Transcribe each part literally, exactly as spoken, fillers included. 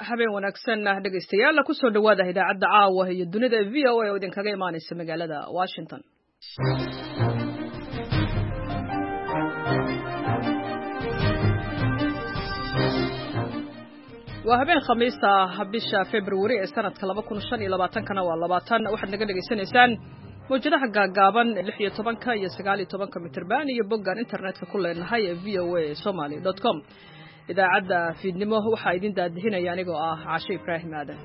habeen wanaagsan dhegaystayaal ku soo dhawaada idaacadda caawa iyo dunida V O A oo idinkaga imaanaysa magaalada Washington. waa habeen khamiis ah bisha February ee sanadka laba kun shan iyo labaatan kana waa labaatan waxaad naga dhageysanaysaan mowjadaha gaagaaban lix iyo toban iyo sagaal iyo toban mitirban iyo boggan internetka ku leenahay ee v o a somali dot com. idaacadda fiidnimo waxaa idin daadihinaya anigoo ah Caashe Ibraahim Aadan.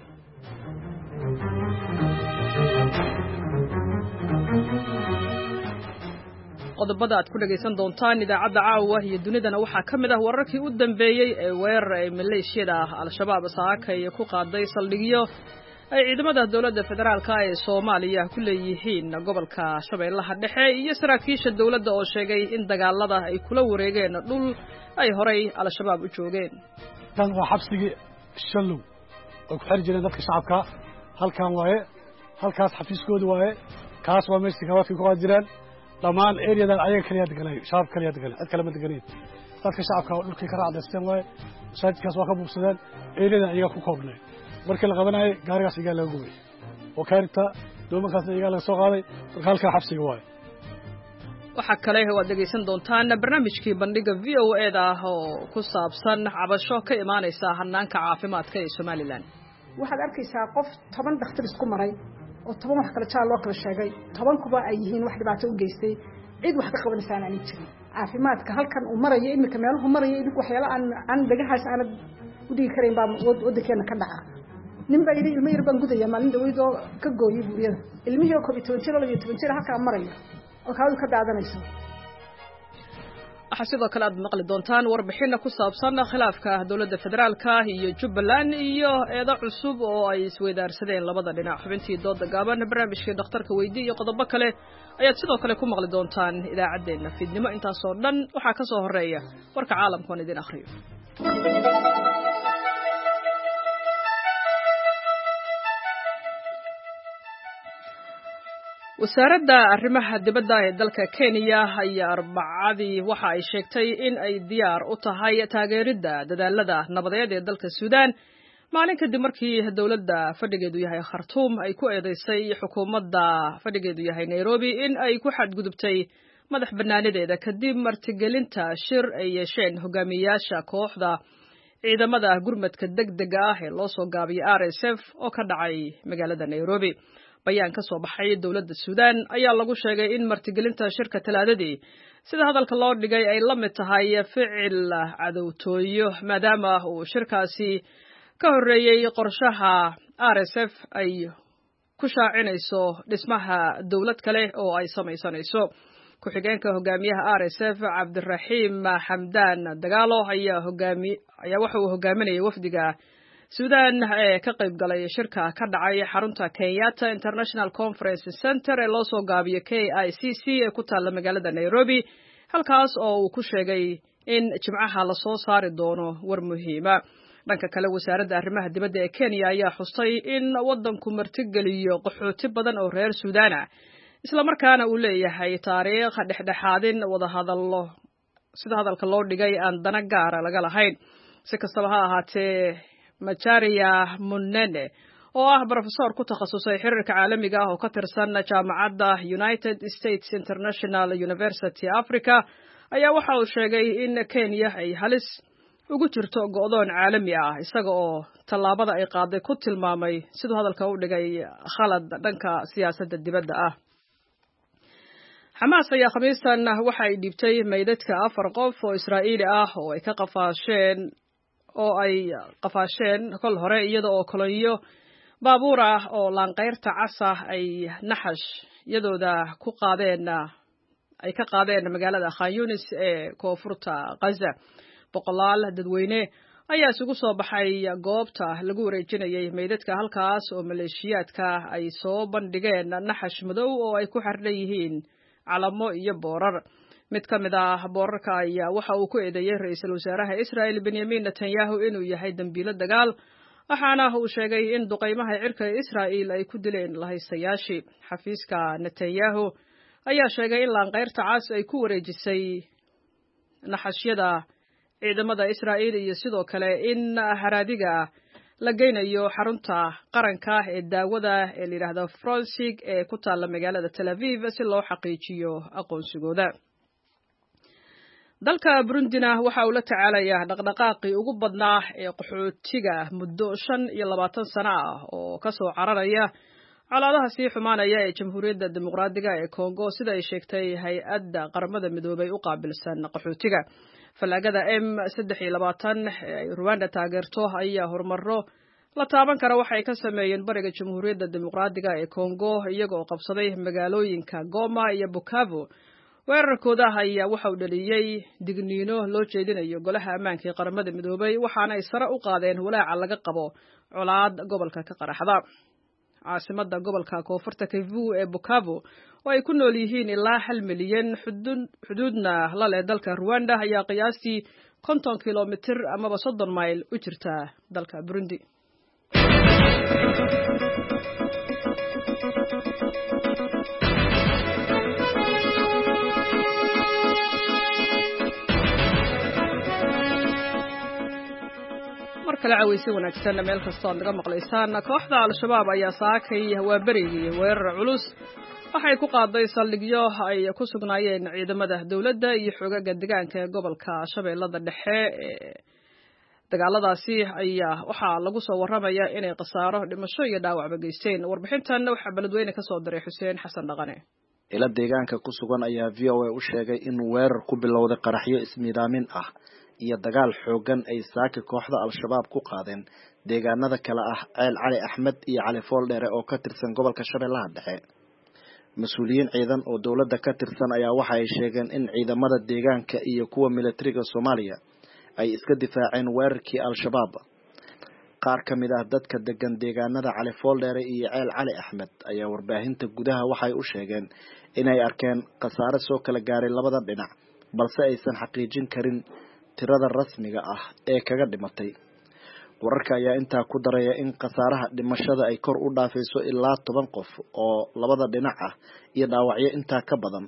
qodobada aad ku dhageysan doontaan idaacadda caawa iyo dunidana waxaa ka mid ah wararkii u dambeeyey ee weerar ay maleeshiyada al-shabaab saaka ay ku qaaday saldhigyo ay ciidamada dawladda federaalka ee Soomaaliya ku leeyihiin gobolka Shabeellaha Dhexe iyo saraakiisha dawladda oo sheegay in dagaalada ay kula wareegeen dhul ay horay al-shabaab u joogeen. tan waa xabsigii Shallow oo ku xir jireen dadka shacabka halkan waaye halkaas xafiiskooda waaye kaas waa meeshii kawadka ku qaadjireen dhamaan areadan ayaga kaliya deganay shacab kaliya deganay cid kale ma deganay dadka shacabka oo dhulkii ka raacdaysteen waaye saadkaas waa ka buubsadeen areadan ayaga ku koobnay markii la qabanayay gaarigaas iga laga gubay oo kaarta doomankaasna iga laga soo qaaday halka xabsiga waaye. waxa kale oo aad dhageysan doontaan barnaamijkii bandhiga V O A da oo ku saabsan cabasho ka imaanaysa hanaanka caafimaadka ee Somaliland. waxaad arkaysaa qof toban dhakhtar isku maray oo toban wax kala jaal loo kala sheegay toban kuba ay yihiin wax dhibaato u geystay cid wax ka qabanaysan aan jirin caafimaadka halkan uu marayo imika meeluhu marayo idinku waxyaalo aan aan dagahaas aan u dhigi karayn baa waddankeena ka dhaca nin baa yiri ilmo yar baan gudaya maalin dhaweydoo ka gooyay buuriyada ilmihii oo koob iyo toban jir iyo toban jir halka maraya oo kaadu ka daadanayso. waxa sidoo kale aad maqli doontaan warbixin ku saabsan khilaafka dawladda federaalka iyo Jubbaland iyo eedo cusub oo ay isweydaarsadeen labada dhinac. xubintii dooda gaaban barnaamijkii dhakhtarka weydii iyo qodobo kale ayaad sidoo kale ku maqli doontaan idaacadeena fiidnimo. intaas oo dhan waxa ka soo horeeya warka caalamka oo idin akhriyo. wasaaradda arrimaha dibadda ee dalka Kenya ayaa Arbacadii waxa ay sheegtay in ay diyaar u tahay taageeridda dadaalada nabadeed ee dalka Suudaan maalin kadib markii dawladda fadhigeedu yahay Khartoum ay ku eedeysay xukuumadda fadhigeedu yahay Nairobi in ay ku xadgudubtay madax bannaanideeda kadib martigelinta shir ay yeesheen hogaamiyayaasha kooxda ciidamada gurmadka degdega ah ee loo soo gaabiyay R S F oo ka dhacay magaalada Nairobi. bayaan ka soo baxay dawladda Suudaan ayaa lagu sheegay in martigelinta shirka talaadadii sida hadalka loo dhigay ay la mid tahay ficil cadowtooyo maadaama uu shirkaasi ka horeeyay qorshaha R S F ay ku shaacinayso dhismaha dawlad kale oo ay samaysanayso. ku-xigeenka hogaamiyaha R S F Cabdiraxiim Xamdaan Dagaalo ayaa hogaami ayaa waxa uu hogaaminayay wafdiga Suudaan ee ka qayb galay shirka ka dhacay xarunta Kenyatta International Conference Center ee loo soo gaabiyay K I C C ee ku taalla magaalada Nairobi halkaas oo uu ku sheegay in jimcaha la soo saari doono war muhiima. dhanka kale wasaaradda arrimaha dibadda ee Kenya ayaa xustay in waddanku martigeliyo qaxooti badan oo reer Suudaan ah isla markaana uu leeyahay taariikh dhexdhexaadin wada hadallo sida hadalka loo dhigay aan dana gaar ah laga lahayn. si kastaba ha ahaatee Macharia Munene oo ah professor ku takhasusay xiriirka caalamiga ah oo ka tirsan jaamacadda United States International University Africa ayaa waxa uu sheegay in Kenya ay halis ugu jirto go'doon caalami ah isaga oo tallaabada ay qaaday ku tilmaamay sidoo hadalka u dhigay khalad dhanka siyaasadda dibadda ah. Hamas ayaa khamiistan waxa ay dhibtay meydadka afar qof oo Israa'iili ah oo ay ka qafaasheen oo ay qafaasheen kol hore iyada oo kolonyo baabuur ah oo laanqeyrta casa ay naxash iyadooda ku qaadeen ay ka qaadeen magaalada Khan Yunis ee koonfurta Gaza. boqolaal dadweyne ayaa isugu soo baxay goobta lagu wareejinayay meydadka halkaas oo maleeshiyaadka ay soo bandhigeen naxash madow oo ay ku xirnay yihiin calamo iyo boorar. mid ka mid ah boorarka ayaa waxa uu ku eedeeyay ra'iisul wasaaraha Israel Benjamin Netanyahu inuu yahay dambiilo dagaal waxaana uu sheegay in duqeymaha cirka ee Israel ay ku dileen lahaystayaashii. xafiiska Netanyahu ayaa sheegay in laanqeyrta cas ay ku wareejisay naxashyada ciidamada Israa'iil iyo sidoo kale in haraadiga la geynayo xarunta qaranka ee daawada ee la yidhaahdo Fronsig ee ku taalla magaalada Tel Aviv si loo xaqiijiyo aqoonsigooda. dalka Burundina waxa uu la tacaalayaa dhaqdhaqaaqii ugu badnaa ee qaxootiga muddo shan iyo labaatan sano ah oo ka soo cararaya colaadaha sii xumaanaya ee Jamhuuriyadda Dimuqraadiga ee Kongo sida ay sheegtay hay-adda qaramada midoobay u qaabilsan qaxootiga. Falaagada M saddex iyo labaatan ee ay Rwanda taageerto ayaa horumaro la taaban kara waxay ka sameeyeen bariga Jamhuuriyadda Dimuqraadiga ee Kongo iyagoo qabsaday magaalooyinka Goma iyo Bukavu. weerarkooda ayaa waxa uu dhaliyay digniino loo jeedinayo golaha ammaanka ee qaramada midoobay waxaana ay sare u qaadeen walaaca laga qabo colaad gobolka ka qaraxda. caasimada gobolka koonfurta Kivu ee Bukavu oo ay ku nool yihiin ilaa hal milyan xuduudna la leh dalka Rwanda ayaa qiyaastii konton kilomitir amaba soddon mayl u jirta dalka Burundi. kala caawisi wanaagsan meel kasta oo naga maqlaysaan kooxda al-shabaab ayaa saakay waa berigii weerar culus waxay ku qaaday saldhigyo ay ku sugnaayeen ciidamada dawladda iyo xogaga deegaanka ee gobolka Shabeellada Dhexe ee dagaaladaasi ayaa waxaa lagu soo waramayaa inay qasaaro dhimasho iyo dhaawac geysteen. warbixintan waxa baladweyne ka soo diray Xuseen Xasan Dhaqane. ila deegaanka ku sugan ayaa V O A u sheegay in weerar ku bilowday qaraxyo ismiidaamin ah iyo dagaal xoogan ay saaka kooxda al-shabaab ku qaadeen deegaanada kala ah Ceel Cali Axmed iyo Cali Fooldheere oo ka tirsan gobolka Shabeellaha Dhexe. mas'uuliyiin ciidan oo dawladda ka tirsan ayaa waxa ay sheegeen in ciidamada deegaanka iyo kuwa militariga Soomaaliya ay iska difaaceen weerarkii al-shabaab. qaar ka mid ah dadka degan deegaanada Cali Fooldheere iyo Ceel Cali Axmed ayaa warbaahinta gudaha waxay u sheegeen inay arkeen qasaare soo kala gaaray labada dhinac balse aysan xaqiijin karin tirada rasmiga ah ee kaga dhimatay. wararka ayaa intaa ku daraya in qasaaraha dhimashada ay kor u dhaafayso ilaa toban qof oo labada dhinac ah iyo dhaawacyo intaa ka badan.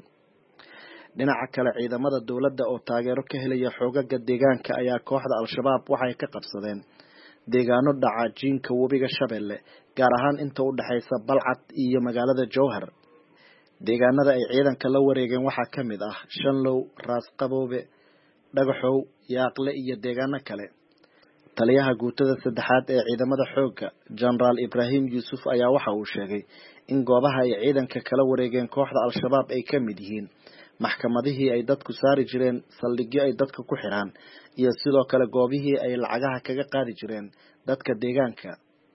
dhinaca kale ciidamada dawladda oo taageero ka helaya xogaga deegaanka ayaa kooxda al-shabaab waxay ka qabsadeen deegaano dhaca jiinka webiga Shabeelle gaar ahaan inta u dhaxaysa Balcad iyo magaalada Jowhar. deegaanada ay ciidanka la wareegeen waxaa ka mid ah Shanlow, Raas Qaboobe, Dhagaxow, Yaaqle iyo deegaano kale. taliyaha guutada saddexaad ee ciidamada xoogga General Ibrahim Yusuf ayaa waxa uu sheegay in goobaha ay ciidanka kala wareegeen kooxda al-shabaab ay ka mid yihiin maxkamadihii ay dadku saari jireen, saldhigyo ay dadka ku xiraan iyo sidoo kale goobihii ay lacagaha kaga qaadi jireen dadka deegaanka.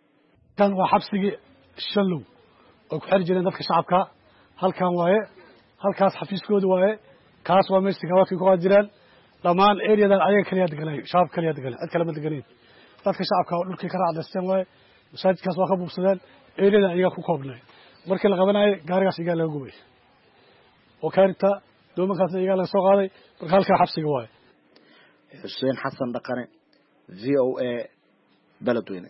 kan waa xabsigii Shallow oo ku xiri jireen dadka shacabka. halkan waaye halkaas xafiiskoodu waaye kaas waa meesha gawaadka ku qaadi jireen dhamaan area-dan ayaga kaliya deganay shacab kaliya deganay cid kale ma deganin. dadka shacabka oo dhulkii ka raacdasteen waaye masaajidkaas waa ka buubsadeen area-dan ayaga ku koobnay. markii la qabanayay gaarigaas iyaga laga gubay oo kaarta doomankaasna iyaga laga soo qaaday. marka halkaa xabsiga waaye. Xuseen Xasan Dhaqane, V O A, Baladweyne.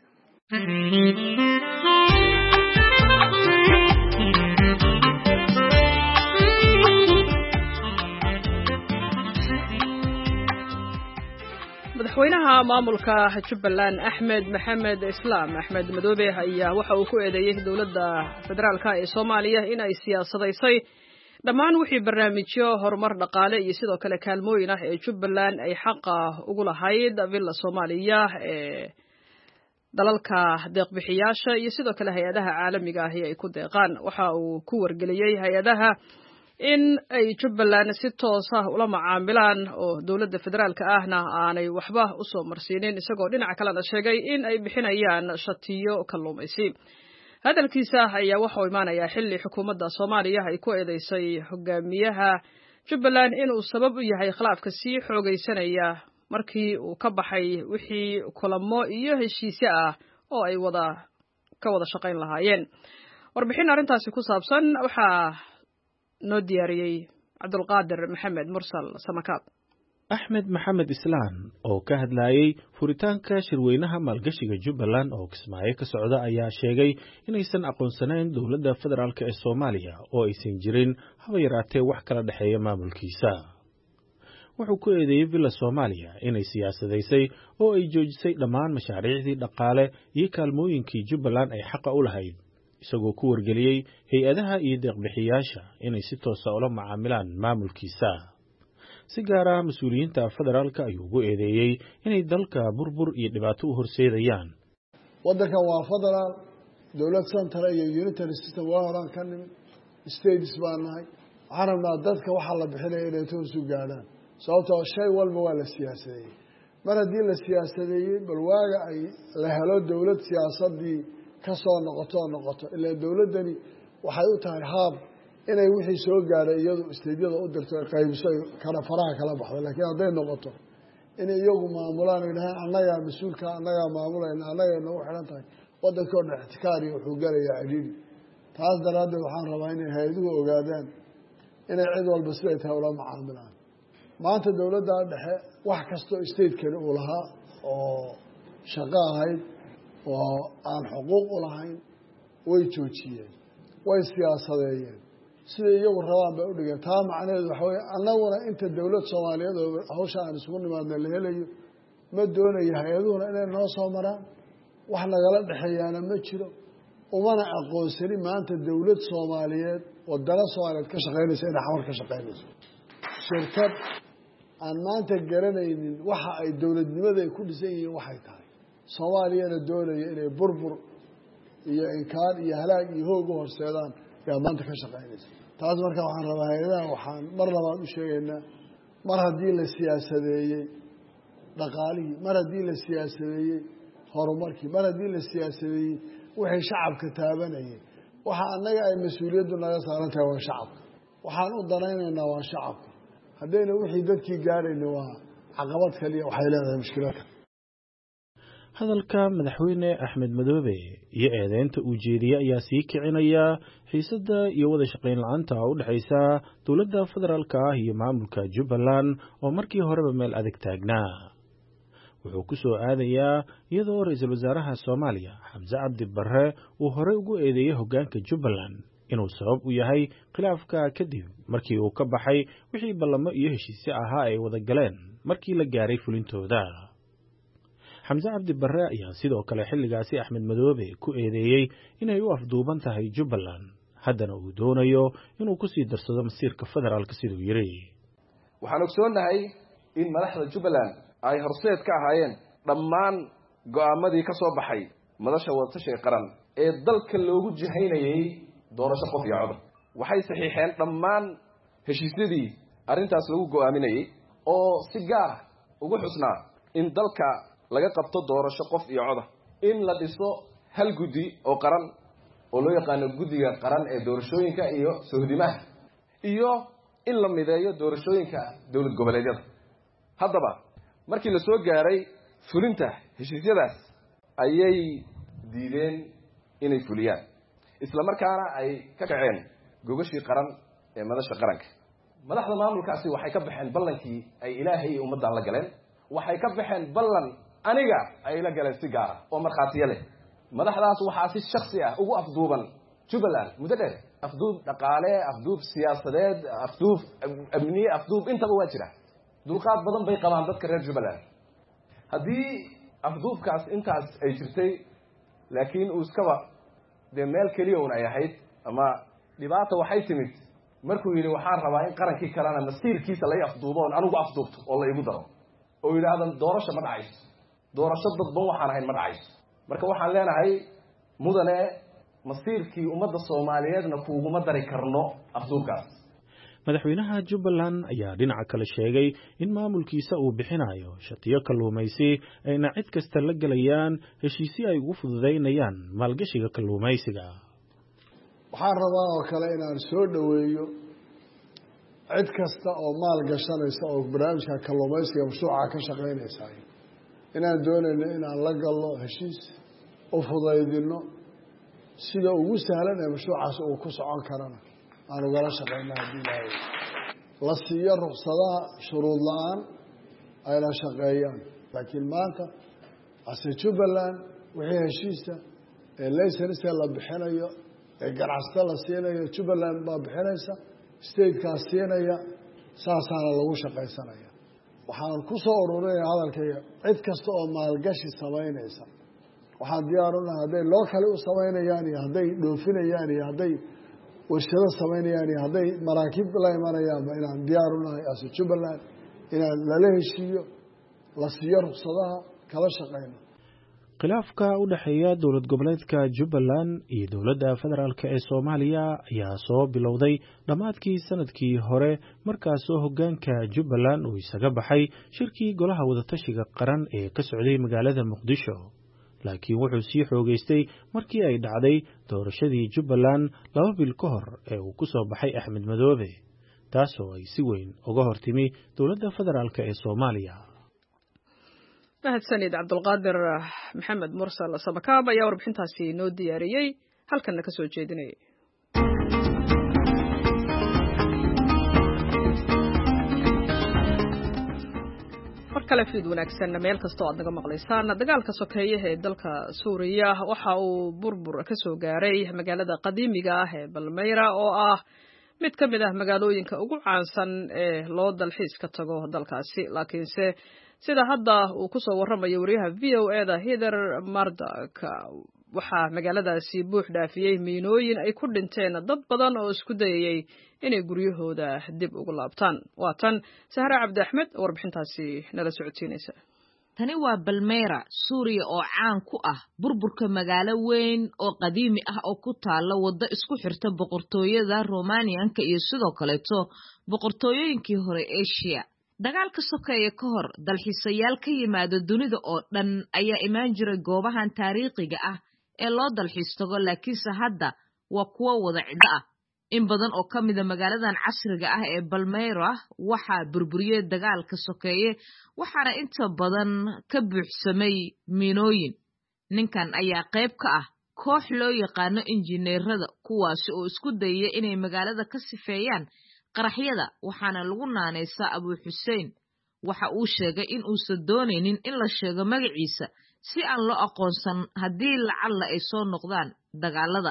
madaxweynaha maamulka Jubbaland Axmed Maxamed Islaam Axmed Madoobe ayaa waxa uu ku eedeeyay dawladda federaalka ee Soomaaliya in ay siyaasadaysay dhammaan wixii barnaamijyo horumar dhaqaale iyo sidoo kale kaalmooyin ah ee Jubbaland ay xaqa ugu lahayd villa Soomaaliya ee dalalka deeq-bixiyaasha iyo sidoo kale hay'adaha caalamiga ah ee ay ku deeqaan. waxa uu ku wargeliyay hay'adaha in ay Jubbaland si toos ah ula macaamilaan oo dawladda federaalka ahna aanay waxba u soo marsiinin isagoo dhinaca kalena sheegay in ay bixinayaan shatiyo kalluumaysi. hadalkiisa ayaa waxa uu imaanayaa xilli xukuumadda Soomaaliya ay ku eedeysay hogaamiyaha Jubbaland inuu sabab u yahay khilaafka sii xoogaysanaya markii uu ka baxay wixii kulamo iyo heshiisyo ah oo ay wada ka wada shaqayn lahaayeen. warbixin arrintaasi ku saabsan waxaa noo diyaariyay Cabdulqaadir Maxamed Mursal Samakaab. Axmed Maxamed Islaam oo ka hadlayay furitaanka shirweynaha maalgashiga Jubbaland oo Kismaayo ka socda ayaa sheegay inaysan aqoonsanayn dawladda federaalka ee Soomaaliya oo aysan jirin haba yaraatee wax kala dhaxeeya maamulkiisa. wuxuu ku eedeeyey villa Soomaaliya inay siyaasadaysay oo ay joojisay dhammaan mashaariicdii dhaqaale iyo kaalmooyinkii Jubbaland ay xaqa u lahayd isagoo ku wargeliyey hay-adaha iyo deeq-bixiyaasha inay si toos ah ula macaamilaan maamulkiisa si gaar ah mas'uuliyiinta federaalka ayuu ugu eedeeyey inay dalka burbur iyo dhibaato u horseedayaan waddankan waa federaal dowlad central iyo unitary system waa horaan ka nimid states baan nahay waxaan rabnaa dadka waxaa la bixinaya inay toos u gaadhaan sababtoo shay walba waa la siyaasadeeyey mar haddii la siyaasadeeyey bal waaga ay la helo dowlad siyaasadii ka soo noqoto oo noqoto ilaa dowladdani waxay u tahay haab inay wixii soo gaadhay iyadu isteydyada u dirto qaybiso kala faraha kala baxdo laakiin hadday noqoto inay iyagu maamulaan ay dhahaan annagaa mas-uulka annagaa maamulayna annagay nagu xidhan tahay waddankii o dhan ixtikaariya wuxuu galayaa cidhiiri taas daraaddeed waxaan rabaa inay hay-aduhu ogaadaan inay cid walba siday tahay ula macaamilaan maanta dowladda dhexe wax kastoo stateskani uu lahaa oo shaqo ahayd oo aan xuquuq u lahayn way joojiyeen way siyaasadeeyeen siday iyagu rabaan bay udhigeen taa macnaheedu waxa weye annaguna inta dowlad soomaaliyeed oo hawsha aan isugu nimaadna la helayo ma doonayo hay-aduhuna inay noo soo maraan wax nagala dhexeeyaana ma jiro umana aqoonsani maanta dowlad soomaaliyeed wadana soomaaliyeed ka shaqaynaysa inay xamar ka shaqaynayso shirkad aan maanta garanaynin waxa ay dowladnimada ay ku dhisan yihiin waxay tahay soomaaliyana doonaya inay burbur iyo inkaan iyo halaag iyo hoog u horseedaan yaa maanta ka shaqaynaysa taas marka waxaan rabaa hay-adaha waxaan mar labaad u sheegaynaa mar haddii la siyaasadeeyey dhaqaalihii mar haddii la siyaasadeeyey horumarkii mar haddii la siyaasadeeyey wixii shacabka taabanayay waxa annaga ay mas-uuliyaddu naga saaran tahay waa shacabka waxaan u danaynaynaa waa shacabka haddayna wixii dadkii gaadhayna waa caqabad kaliya waxay leedahay mushkilaadka hadalka madaxweyne Axmed Madoobe iyo eedeynta uu jeediyay ayaa sii kicinaya xiisadda iyo wada shaqayn la'aanta u dhaxaysa dowladda federaalka ah iyo maamulka Jubbaland oo markii horeba meel adag taagnaa wuxuu ku soo aadayaa iyadoo ra'iisul wasaaraha Soomaaliya Xamse Cabdi Barre uu hore ugu eedeeyay hoggaanka Jubbaland inuu sabab u yahay khilaafka kadib markii uu ka baxay wixii ballamo iyo heshiisyo ahaa ay wada galeen markii la gaaray fulintooda Xamse Cabdi Barre ayaa sidoo kale xilligaasi Axmed Madoobe ku eedeeyay inay u afduuban tahay Jubbaland haddana uu doonayo inuu ku sii darsado masiirka federaalka siduu yiri waxaan ogsoonahay in madaxda Jubbaland ay horseed ka ahaayeen dhammaan go'aamadii ka soo baxay madasha wadatashiga qaran ee dalka loogu jihaynayay doorasho qof iyo cod waxay saxiixeen dhammaan heshiisyadii arrintaas lagu go'aaminayay oo si gaar ugu xusnaa in dalka laga qabto doorasho qof iyo cod in la dhiso hal guddi oo qaran oo loo yaqaan guddiga qaran ee doorashooyinka iyo sohdimaha iyo in la mideeyo doorashooyinka dawlad goboleedyada haddaba markii la soo gaaray fulinta heshiisyadaas ayay diideen inay fuliyaan isla markaana ay ka kaceen gogashii qaran ee madasha qaranka madaxda maamulkaasi waxay ka baxeen ballankii ay ilaahay iyo ummaddan la galeen waxay ka baxeen ballan aniga ay la galeen si gaar ah oo markhaatiyo leh madaxdaas waxaa si shakhsi ah ugu afduuban Jubbaland muddo dheer afduub dhaqaale afduub siyaasadeed afduub amniye afduub intaba waa jira dulqaad badan bay qabaan dadka reer Jubbaland haddii afduubkaas intaas ay jirtay laakiin uu iskaba dee meel keliya un ay ahayd ama dhibaata waxay timid markuu yidhi waxaan rabaa in qarankii kalena masiirkiisa lay afduubo oon anigu afduubto oo la igu daro oo yidhaahdan doorasho ma dhacayso doorasho dadban waxaan ahayn ma dhacayso marka waxaan leenahay mudane masiirkii ummadda Soomaaliyeedna kuuguma dari karno afduubkaas madaxweynaha Jubbaland ayaa dhinaca kale sheegay in maamulkiisa uu bixinayo shatiyo kalluumaysi ayna cid kasta la galayaan heshiisyo ay ugu fududeynayaan maalgashiga kalluumaysiga waxaan rabaa oo kale inaan soo dhaweeyo cid kasta oo maal gashanaysa oo barnaamijka kalluumaysiga mashruuca ka shaqaynaysa inaan doonayno inaan la galno heshiis u fudaydino sida ugu sahlan ee mashruucaas uu ku socon karana aan ugala shaqeyno haddii ilaahay la siiyo ruqsadaha shuruud la-aan ayna shaqeeyaan laakiin maanta ase Jubbaland wixii heshiisa ee laysanisa la bixinayo ee ganacsato la siinayo Jubbaland baa bixinaysa statekaas siinaya saasaana lagu shaqaysanaya waxaan ku soo ururinaya hadalkayga cid kasta oo maalgashi samaynaysa waxaan diyaar u nahay hadday loo kale u samaynayaan iyo hadday dhoofinayaan iyo hadday warshado samaynayaan iyo hadday maraakiib la imanayaanba inaan diyaar u nahay as Jubbaland inaan lala heshiiyo la siiyo ruqsadaha kala shaqeyno. khilaafka u dhaxeeya dowlad goboleedka Jubbaland iyo dowladda federaalka ee Soomaaliya ayaa soo bilowday dhamaadkii sanadkii hore markaas oo hoggaanka Jubbaland uu isaga baxay shirkii golaha wadatashiga qaran ee ka socday magaalada Muqdisho. laakiin wuxuu sii xoogeystay markii ay dhacday doorashadii Jubbaland laba bil ka hor ee uu ku soo baxay Axmed Madoobe taasoo ay si weyn uga hortimi dowladda federaalka ee Soomaaliya. mahadsanid Cabdulqaadir Maxamed Mursal Samakaab ayaa warbixintaasi noo diyaariyay halkan ka soo jeedinay. markale fiid wanaagsan meel kasto aad naga maqlaysaan dagaalka sokeeye ee dalka Suuriya waxa uu burbur ka soo gaaray magaalada qadiimiga ah ee Balmeyra oo ah mid ka mid ah magaalooyinka ugu caansan ee loo dalxiis ka tago dalkaasi laakiinse sida hadda uu ku soo waramayo wariyaha V O A da Heather Mardak waxaa magaaladaasi buux dhaafiyay miinooyin ay ku dhinteen dad badan oo isku dayay inay guryahooda dib ugu laabtaan. waa tan Sahra Cabdi Axmed warbixintaasi nala socodsiinaysa. tani waa Balmeyra Suuriya oo caan ku ah burburka magaalo weyn oo qadiimi ah oo ku taala waddo isku xirta boqortooyada Romanianka iyo sidoo kaleeto boqortooyooyinkii hore Asia. dagaalka sokeeye ka hor dalxiisayaal ka yimaado dunida oo dhan ayaa imaan jiray goobahan taariikhiga ah ee loo dalxiis tago laakiinse hadda waa kuwo wada cidda ah. in badan oo ka mid ah magaaladan casriga ah ee Balmeyra waxaa burburiyay dagaalka sokeeye waxaana inta badan ka buuxsamay miinooyin. ninkan ayaa qayb ka ah koox loo yaqaano injineerada kuwaasi oo isku dayay inay magaalada ka sifeeyaan qaraxyada waxaana lagu naanaysaa Abu Hussein. waxa uu sheegay in uusan doonaynin in la sheego magaciisa si aan loo aqoonsan haddii lacalla ay soo noqdaan dagaalada.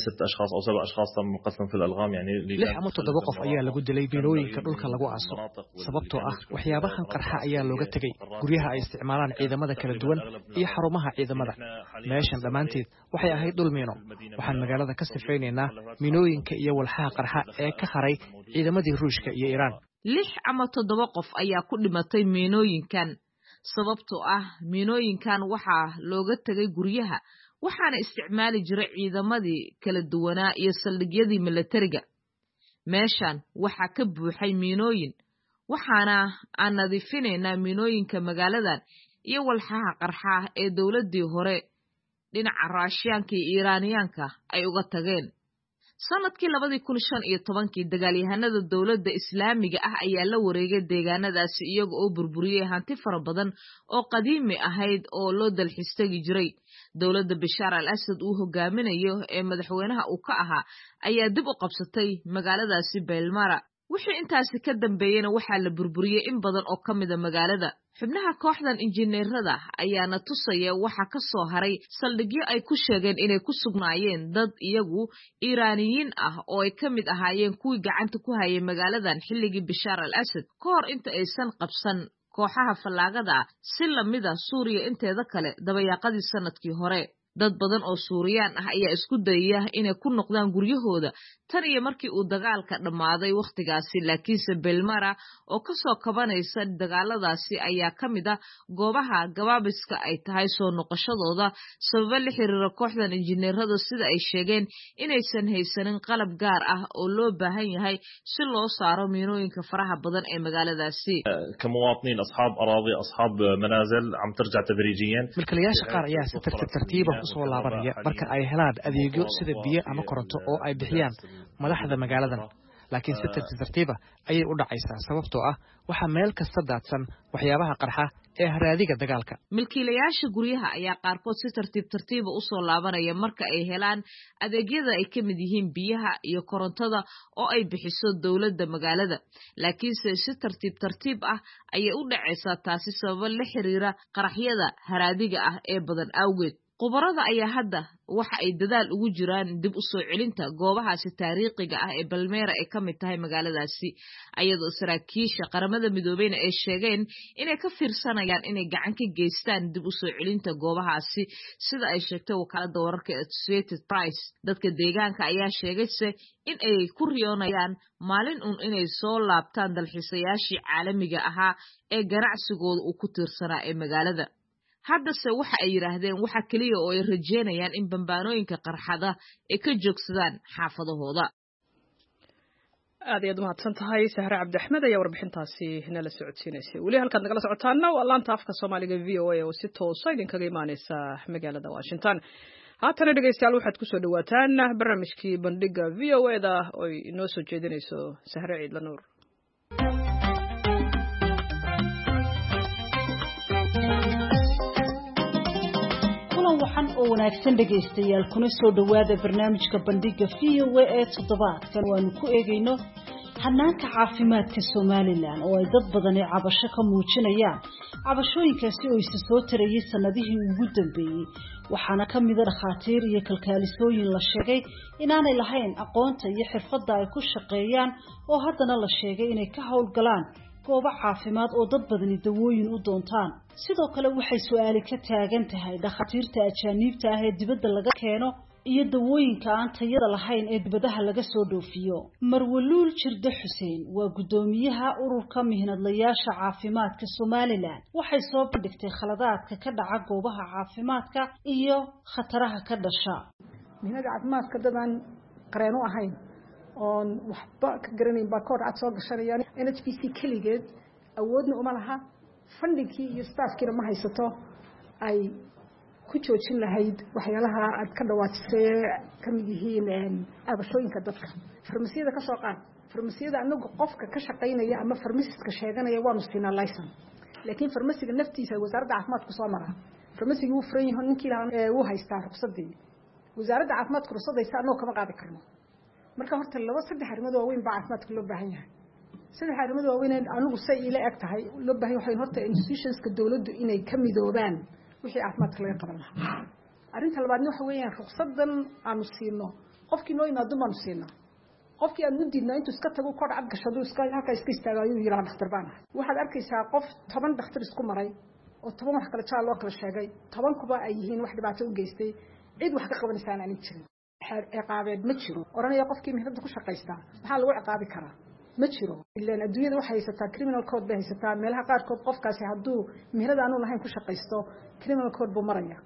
lix ama toddoba qof ayaa lagu dilay miinooyinka dhulka lagu aaso sababtoo ah waxyaabahan qarxa ayaa looga tegay guryaha ay isticmaalaan ciidamada kala duwan iyo xarumaha ciidamada. meeshan dhammaanteed waxay ahayd dhul miino. waxaan magaalada ka sifaynaynaa miinooyinka iyo walxaha qarxa ee ka haray ciidamadii Ruushka iyo Iiraan. lix ama toddoba qof ayaa ku dhimatay miinooyinkan sababtoo ah miinooyinkan waxaa looga tegay guryaha waxaana isticmaali jiray ciidamadii kala duwanaa iyo saldhigyadii militariga. meeshan waxaa ka buuxay miinooyin waxaana aan nadiifinaynaa miinooyinka magaaladan iyo walxaha qarxa ee dowladdii hore dhinaca Raashiyaanka iyo Iiraaniyaanka ay uga tageen. sanadkii labadii kun shan iyo tobankii dagaalyahanada dowladda Islaamiga ah ayaa la wareegay deegaanadaasi iyaga oo burburiyay hanti fara badan oo qadiimi ahayd oo loo dalxiis tagi jiray. dowladda Bashar al-Assad uu hogaaminayo ee madaxweynaha uu ka ahaa ayaa dib u qabsatay magaaladaasi Balmeyra. wixii intaasi ka dambeeyayna waxaa la burburiyay in badan oo ka mid ah magaalada. xubnaha kooxdan injineerada ayaana tusaya waxa ka soo haray saldhigyo ay ku sheegeen inay ku sugnaayeen dad iyagu Iiraaniyiin ah oo ay ka mid ahaayeen kuwii gacanta ku hayay magaaladan xilligii Bashar al-Assad ka hor inta aysan qabsan kooxaha fallaagada ah si lamid ah Suuriya inteeda kale dabayaaqadii sanadkii hore. dad badan oo Suuriyaan ah ayaa isku dayaya inay ku noqdaan guryahooda tan iyo markii uu dagaalka dhammaaday waqtigaasi laakiinse Balmeyra oo ka soo kabanaysa dagaaladaasi ayaa ka mid ah goobaha gabaabiska ay tahay soo noqoshadooda sababo la xiriira kooxdan injineerada sida ay sheegeen inaysan haysanin qalab gaar ah oo loo baahan yahay si loo saaro miinooyinka faraha badan ee magaaladaasi. كمواطنين أصحاب أراضي أصحاب منازل عم ترجع تدريجيا. milkiilayaasha qaar ayaa si tartiib tartiib ah u soo laabanaya marka ay helaan adeegyo sida biyo ama koronto oo ay bixiyaan madaxda magaaladan. laakiin si tartiib tartiib ah ayay u dhacaysaa sababtoo ah waxa meel kasta daadsan waxyaabaha qarxa ee haraadiga dagaalka. milkiilayaasha guryaha ayaa qaarkood si tartiib tartiib u soo laabanaya marka ay helaan adeegyada ay ka mid yihiin biyaha iyo korontada oo ay bixiso dowladda magaalada. laakiinse si tartiib tartiib ah ayay u dhacaysaa taasi sababo la xiriira qaraxyada haraadiga ah ee badan awgeed. khubarada ayaa hadda waxa ay dadaal ugu jiraan dib u soo celinta goobahaasi taariikhiga ah ee Palmera ee ka mid tahay magaaladaasi ayadoo saraakiisha qaramada midoobeyna ay sheegeen inay ka fiirsanayaan inay gacan ka geystaan dib u soo celinta goobahaasi sida ay sheegtay wakaalada wararka Associated Press dadka deegaanka ayaa sheegayse in ay ku riyoonayaan maalin uun inay soo laabtaan dalxiisayaashii caalamiga ahaa ee ganacsigooda uu ku tiirsanaa ee magaalada haddase waxa ay yiraahdeen waxa kaliya oo ay rajeynayaan in bambaanooyinka qarxada ay ka joogsadaan xaafadahooda aad iyo aad mahadsan tahay Sahra Cabdi Axmed ayaa warbixintaasi nala socodsiinaysay wali halkaad nagala socotaana waa laanta afka Soomaaliga V O A oo si toos ah idinkaga imaanaysa magaalada Washington haatan dhegeystayaal waxaad ku soo dhawaataan barnaamijkii bandhiga V O A da oo inoo soo jeedinayso Sahra Ciidla Nuur waxaan oo wanaagsan dhageystayaal kuna soo dhawaada barnaamijka bandhiga V O A ee toddobaadkan waanu ku eegayno hanaanka caafimaadka Soomaaliland oo ay dad badan ay cabasho ka muujinayaan cabashooyinkaasi oo isa soo tarayay sanadihii ugu dambeeyay waxaana ka mid ah dhakhaatiir iyo kalkaalisooyin la sheegay inaanay lahayn aqoonta iyo xirfadda ay ku shaqeeyaan oo haddana la sheegay inay ka howlgalaan goobo caafimaad oo dad badani dawooyin u doontaan sidoo kale waxay su'aali ka taagan tahay dhakhaatiirta ajaanibta ah ee dibadda laga keeno iyo dawooyinka aan tayada lahayn ee dibadaha laga soo dhoofiyo Marwaluul Jirde Xuseen waa gudoomiyaha ururka mihnadlayaasha caafimaadka Soomaaliland waxay soo bandhigtay khaladaadka ka dhaca goobaha caafimaadka iyo khataraha ka dhasha mihnada caafimaadka dadaan qareen u ahayn oon waxba ka garanayn baa koor cad soo gashanayaan N H B C kaligeed awoodna uma laha fundingkii iyo staffkiina ma haysato ay ku joojin lahayd waxyaalaha aad ka dhawaajisay ka mid yihiin abashooyinka dadka farmasiyada ka soo qaad farmasiyada anagu qofka ka shaqaynaya ama farmasistka sheeganaya waanu siinaa license laakiin farmasiga naftiisa wasaaradda caafimaadku soo maraa farmasiga uu furan yahay ninkii lahaa uu haystaa ruqsadii wasaaradda caafimaadku ruqsadaysa anoo kama qaadi karno marka horta laba saddex arrimood oo weyn baa caafimaadka loo baahan yahay saddex arrimood oo weyn anigu say ila eg tahay loo baahan yahay horta institutionska dawladdu inay ka midoobaan wixii caafimaadka laga qaban lahaa arrinta labaadna waxa weeyaan ruqsadan aanu siino qofkii noo yimaado baanu siinaa qofkii aan u diidnaa intuu iska tago kor cad gashado iska halka iska istaago ayuu yiraahdaa dhakhtar baan ahay waxaad arkaysaa qof toban dhakhtar isku maray oo toban wax kala jaal loo kala sheegay toban kuba ay yihiin wax dhibaato u geystay cid wax ka qabanaysa aan jirin ciqaabeed ma jiro oranaya qofkii mihnada ku shaqaystaa waxaa lagu ciqaabi karaa ma jiro ilaan adduunyada waxay haysataa criminal code bay haysataa meelaha qaarkood qofkaasi hadduu mihnada aanu lahayn ku shaqaysto criminal code buu maraya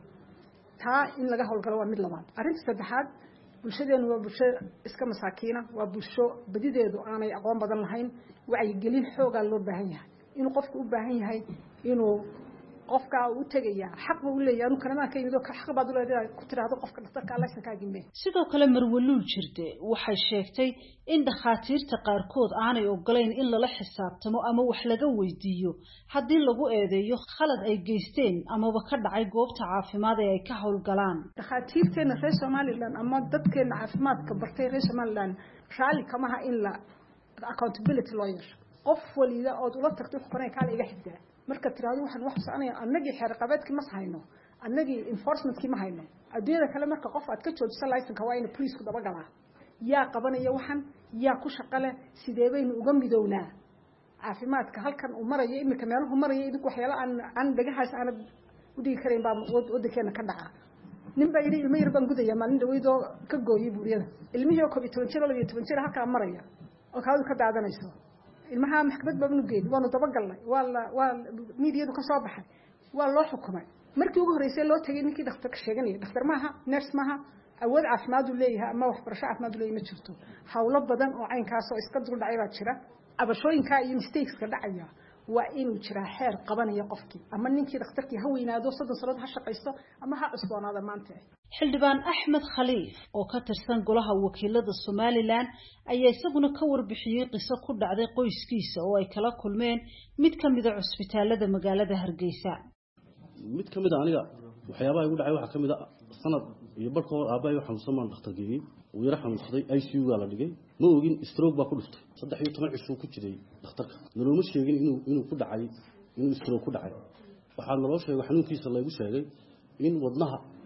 taa in laga howlgalo waa mid labaad arrinta saddexaad bulshadeenu waa bulsho iska masaakiina waa bulsho badideedu aanay aqoon badan lahayn wacyigelin xoogaa loo baahan yahay inuu qofku u baahan yahay inuu qofka uu tagaya xaq uu leeyahay inuu kana ka yimid oo xaq baad u leedahay ku tiraahdo qofka dhakhtarka laysan ka gimay sidoo kale Marwaluul Jirde waxay sheegtay in dhakhaatiirta qaarkood aanay ogolayn in lala xisaabtamo ama wax laga weydiiyo haddii lagu eedeeyo khalad ay geysteen ama ka dhacay goobta caafimaad ee ay ka howlgalaan dhakhaatiirteena reer Soomaaliland ama dadkeena caafimaadka bartay reer Soomaaliland raali kama aha in la accountability lawyer qof waliba oo ula tagto xukunay kale iga xigtaa marka tiraado waxaan wax soconaya annagii xeer qabeedkii ma hayno annagii enforcementkii ma hayno adduunyada kale marka qof aad ka joojiso license waa in police ku daba galaa yaa qabanaya waxan yaa ku shaqale sidee baynu uga midownaa caafimaadka halkan uu marayo imika meeluhu marayo idinku waxyaalo aan aan dhagahaas aan u dhigi karayn baa wadankeena ka dhaca nin baa yiri ilmo yar baan gudaya maalin dhaweydoo ka gooyay buuriyada ilmihii oo koob iyo toban jir laba iyo toban jir halka maraya oo kaadu ka daadanayso ilmaha maxkamad baanu geeyay waanu daba galnay waa waa miidiyadu ka soo baxay waa loo xukumay markii ugu horeysay loo tagay ninkii dhakhtarka sheeganay dhakhtar maaha nurse maaha awood caafimaad u leeyahay ama waxbarasho caafimaad u leeyahay ma jirto hawlo badan oo caynkaas oo iska dul dhacay baa jira abashooyinka iyo mistakes ka dhacaya waa inuu jira xeer qabanaya qofkii ama ninkii dhakhtarkii ha weynaado soddon sano ha shaqaysto ama ha cusboonaado maanta xildhibaan Axmed Khaliif oo ka tirsan golaha wakiilada Soomaaliland ayaa isaguna ka warbixiyay qiso ku dhacday qoyskiisa oo ay kala kulmeen mid ka mid ah cusbitaalada magaalada Hargeysa mid ka mid ah aniga waxyaabaha igu dhacay waxa ka mid ah sanad iyo barkood aabay waxaan xanuunsan dhakhtarkii uu yara xanuunsaday I C U ga la dhigay ma ogin stroke baa ku dhuftay saddex iyo toban cisho ku jiray dhakhtarka nalooma sheegin inuu inuu ku dhacay inuu stroke ku dhacay waxaa naloo sheegay xanuunkiisa lagu sheegay in wadnaha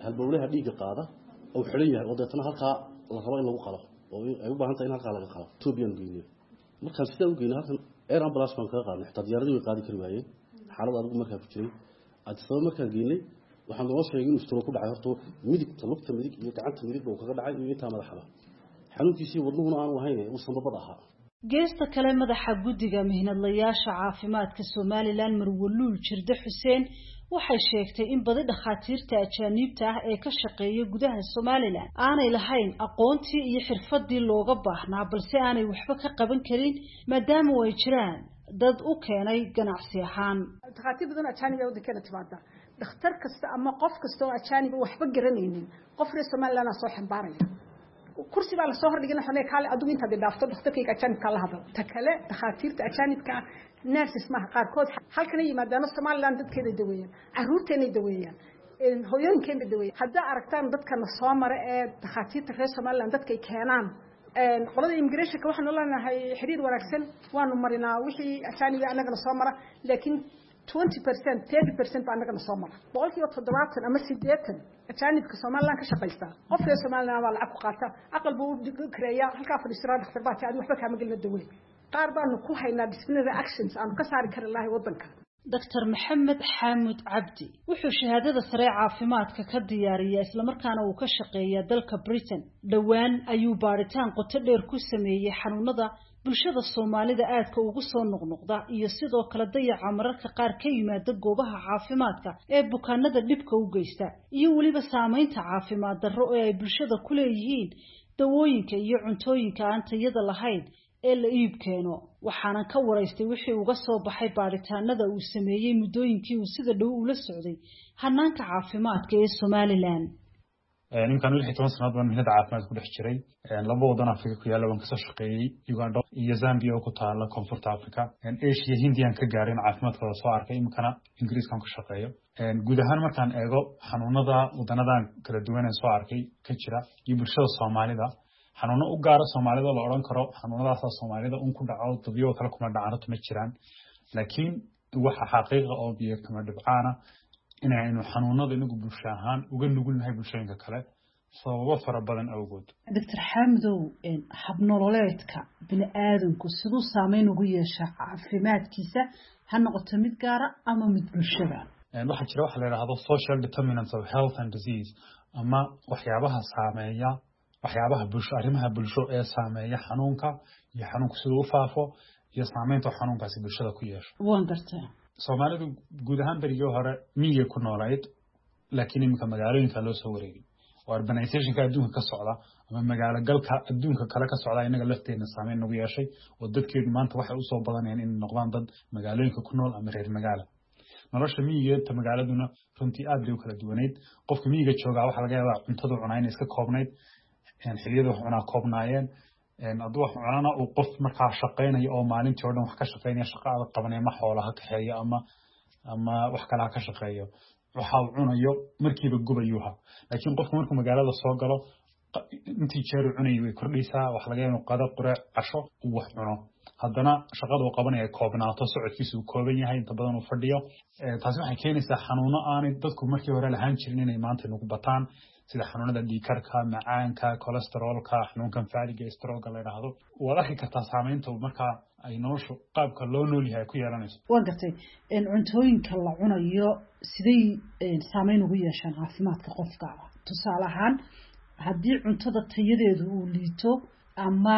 halbowlaha dhiigga qaada oo xiran yahay oo deetana halkaa la rabo in lagu qalo oo ay u baahan tahay in halkaa laga qalo Ethiopian geeyay markaan sidaa u geeyay halkan air ambulance baan ka qaadnay xitaa diyaaradii way qaadi kari waayeen xaalad adag markaa ku jiray aad sabab markaan geeyay waxaan loo sheegay in stroke ku dhacay horto midigta lugta midig iyo gacanta midig uu kaga dhacay iyo inta madaxda xanuunkiisii wadnuhuna aan wahayn uu sanbabada ahaa geesta kale madaxa guddiga mihnadlayaasha caafimaadka Soomaaliland Marwuluul Jirde Xuseen waxay sheegtay in badi dhakhaatiirta ajaanibta ah ee ka shaqeeya gudaha Soomaaliland aanay lahayn aqoontii iyo xirfadii looga baahnaa balse aanay waxba ka qaban karin maadaama ay jiraan dad u keenay ganacsi ahaan dhakhaatiir badan ajaanib ah oo deegaanka timaada dhakhtar kasta ama qof kasta oo ajaanib waxba garanaynin qof reer Soomaaliland soo xambaaraya kursi baa la soo hordhigay xanay kale adigu inta dhaafto dhakhtarkayga ajaanibka la hadal ta kale dhakhaatiirta ajaanibka nurses ma qaar kood halkan ay yimaadaan Soomaaliland dadkeeda daweeyaan caruurteena daweeyaan in hooyooyinkeena daweeyaan hadda aragtaan dadka soo mara ee dhakhaatiirta reer Soomaaliland dadka ay keenaan een qolada immigration-ka waxaan leenahay xiriir wanaagsan waanu marinaa wixii ajaanibi anagana soo mara laakiin twenty percent thirty percent baa anagana soo mara boqolkiiba toddobaatan ama siddeetan ajaanibka Soomaaliland ka shaqeysta qofka Soomaaliland waa lacag ku qaata aqal buu u kareeyaa halka fadhiisana dhakhtar baa taad waxba ka magalna daweey qaar baanu ku haynaa disciplinary actions aan ka saari kar ilaahay wadanka Doctor Maxamed Xamuud Cabdi wuxuu shahaadada sare caafimaadka ka diyaariyay isla markaana uu ka shaqeeyaa dalka Britain dhawaan ayuu baaritaan qoto dheer ku sameeyay xanuunada bulshada Soomaalida aadka ugu soo noqnoqda iyo sidoo kale dayaca mararka qaar ka yimaada goobaha caafimaadka ee bukaanada dhibka u geysta iyo waliba saameynta caafimaad darro ee ay bulshada ku leeyihiin dawooyinka iyo cuntooyinka aan tayada lahayn ee la iib keeno waxaana ka waraystay wixii uga soo baxay baaritaanada uu sameeyay muddooyinkii uu sida dhow ula socday hanaanka caafimaadka ee Soomaaliland ninkan wixii toban sanaad baan mihnada caafimaad ku dhex jiray laba wadan Afrika ku yaala waan ka soo shaqeeyay Uganda iyo Zambia oo ku taala Koonfurta Afrika Asia Hindian ka gaareen caafimaadkooda soo arkay imkana Ingiriiskan ku shaqeeyo guud ahaan markaan eego xanuunada wadanadan kala duwan ee soo arkay ka jira iyo bulshada Soomaalida xanuuno u gaar ah Soomaalida la oran karo xanuunadaas Soomaalida un ku dhaco dadyo kala kuma dhacaan ma jiraan laakiin waxa xaqiiqo oo biyo kama dhibcaana inaynu xanuunada inagu bulsho ahaan uga nugulnahay bulshooyinka kale sababo fara badan awgood Doctor Xamudow hab nololeedka bini aadamku sidoo saameyn ugu yeesha caafimaadkiisa ha noqoto mid gaar ah ama mid bulshada waxa jira waxa la yiraahdo social determinants of health and disease ama waxyaabaha saameeya waxyaabaha bulsho arrimaha bulsho ee saameeya xanuunka iyo xanuunku sidoo u faafo iyo saameynta xanuunkaasi bulshada ku yeesho waan gartaa Soomaalidu guud ahaan berigii hore miyiga ku noolayd laakiin imika magaalooyinka loo soo wareegay oo urbanization-ka adduunka ka socda ama magaalo galka adduunka kale ka socda inaga lafteena saameyn nagu yeeshay oo dadkeedu maanta waxay u soo badanayaan in noqdaan dad magaalooyinka ku nool ama reer magaalo nolosha miyiga ta magaaladuna runtii aad bay u kala duwaneyd qofka miyiga jooga waxa laga yaabaa cuntada cunaa inay iska koobnayd xilliyada wax cunaa koobnaayeen aduu wax cunana uu qof markaa shaqeynaya oo maalintii oo dhan wax ka shaqeynaya shaqada qabanaya ma xoolaha ka xeeyo ama ama wax kale ka shaqeeyo waxa uu cunayo markiiba gubayuha laakiin qofku markuu magaalada soo galo intii jeer uu cunayay way kordhaysaa wax laga yaabo qada quraac casho uu wax cuno haddana shaqada uu qabanaya koobnaato socodkiisu uu kooban yahay inta badan uu fadhiyo taasi waxay keenaysaa xanuuno aanay dadku markii hore lahaan jirin inay maanta nagu bataan sida xanuunada dhiigkarka macaanka cholesterolka xanuunkan faaliga stroke la yiraahdo waad arki kartaa saameynta marka ay noloshu qaabka loo nool yahay ku yeelanayso waan gartay in cuntooyinka la cunayo siday saameyn ugu yeeshaan caafimaadka qofka tusaale ahaan haddii cuntada tayadeedu uu liito ama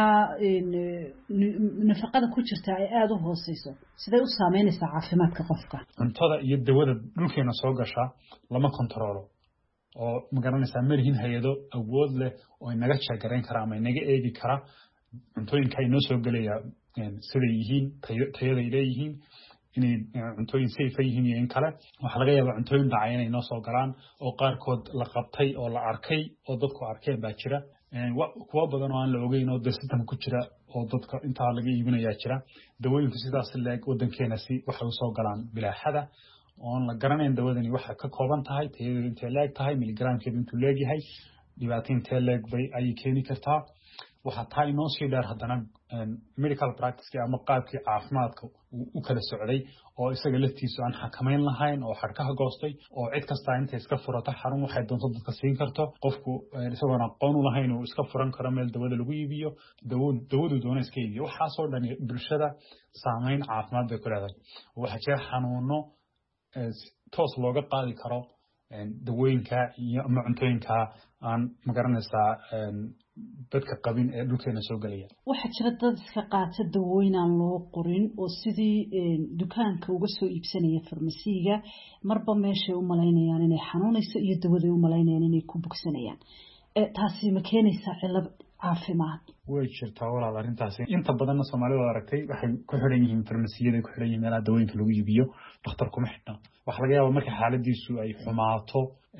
nafaqada ku jirta ay aad u hooseyso siday u saameynaysaa caafimaadka qofka cuntada iyo dawada dhulkeena soo gasha lama kontrolo oo magaranaysa malihin hay'ado awood leh oo inaga jagareyn kara ama inaga eegi kara cuntooyinka ay noo soo galaya sida yihiin tayada ay leeyihiin inay cuntooyin safe yihiin iyo in kale waxa laga yaabaa cuntooyin dhacay inay noo soo galaan oo qaarkood la qabtay oo la arkay oo dadku arkeen baa jira kuwa badan oo aan la ogeyn oo system ku jira oo dadka inta laga iibinayaa jira dawooyinku sidaas leeg wadankeena si waxa u soo galaan bilaaxada oo la garanayn dawadani waxa ka kooban tahay tayadeedu intee leeg tahay miligramkeedu intuu leeg yahay dhibaato intee leeg bay ay keeni kartaa waxa taa inoo sii dheer haddana medical practice ama qaabkii caafimaadka u kala socday oo isaga laftiisu aan xakamayn lahayn oo xadhkaha goostay oo cid kasta intay iska furato xarun waxay doonto dadka siin karto qofku isagoon aqoon u lahayn uu iska furan karo meel dawada lagu iibiyo dawadu doona iska iibiyo waxaasoo dhan bulshada saameyn caafimaad bay ku leedahay waxaa jira xanuuno toos looga qaadi karo dawooyinka iyo ama cuntooyinka aan magaranaysaa dadka qabin ee dhulkeena soo galaya waxaa jira dad iska qaata dawooyin aan loo qorin oo sidii dukaanka uga soo iibsanaya farmasiga marba meeshay u malaynayaan inay xanuunayso iyo dawaday u malaynayaan inay ku bogsanayaan taasi ma keenaysaa cilad caafimaad way jirtaa walaal arrintaasi inta badanna Soomaalidu aragtay waxay ku xiran yihiin farmasiyada ku xiran yihiin meelaha dawooyinka lagu iibiyo dhakhtar kuma xidhna waxa laga yaabaa marka xaaladiisu ay xumaato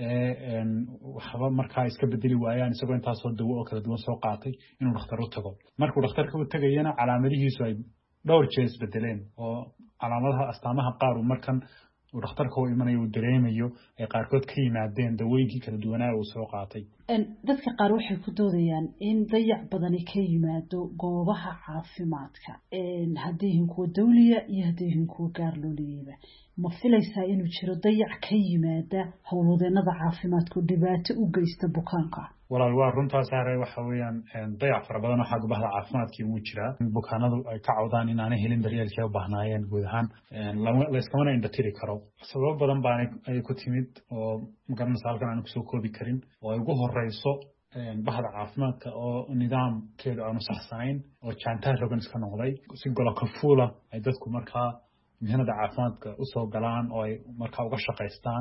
ee waxba markaa iska bedeli waayaan isagoo intaas oo dawo oo kala duwan soo qaatay inuu dhakhtar u tago markuu dhakhtarka u tagayana calaamadihiisu ay dhowr jeer isbedeleen oo calaamadaha astaamaha qaar markan uu dhakhtarka u imanayo uu dareemayo ay qaarkood ka yimaadeen dawooyinkii kala duwanaa uu soo qaatay dadka qaar waxay ku doodayaan in dayac badani ka yimaado goobaha caafimaadka haddii yihiin kuwa dawliya iyo haddii yihiin kuwa gaar loo leeyaba ma filaysaa inuu jiro dayac ka yimaada howlwadeenada caafimaadku dhibaato u geysta bukaanka walaal waa runtaas hare waxa weeyaan dayac fara badan oo xagga bahda caafimaadkii uu jira bukaanadu ay ka cawdaan in aanay helin daryeelkii ay u baahnaayeen guud ahaan la iskamana indhatiri karo sababo badan baa ay ku timid oo magaranaysa halkan aan kusoo koobi karin oo ay ugu horeyso bahda caafimaadka oo nidaamkeedu aanu saxsanayn oo jaantaar rogan iska noqday si golokafuula ay dadku markaa mihnada caafimaadka u soo galaan oo ay markaa uga shaqaystaan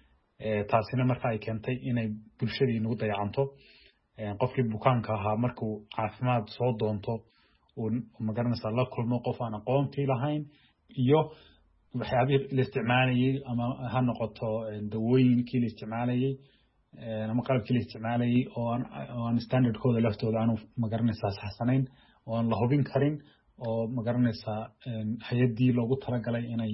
taasina marka ay keentay inay bulshadii nagu dayacanto qofkii bukaanka ahaa markuu caafimaad soo doonto uu magaranaysaa la kulmo qof aan aqoontii lahayn iyo waxyaabihii la isticmaalayay ama ha noqoto dawooyinkii la isticmaalayay ama qalabkii la isticmaalayay oo aan standardkooda laftooda aanu magaranaysaa saxsanayn oo aan la hubin karin oo magaranaysaa hay-addii loogu talagalay inay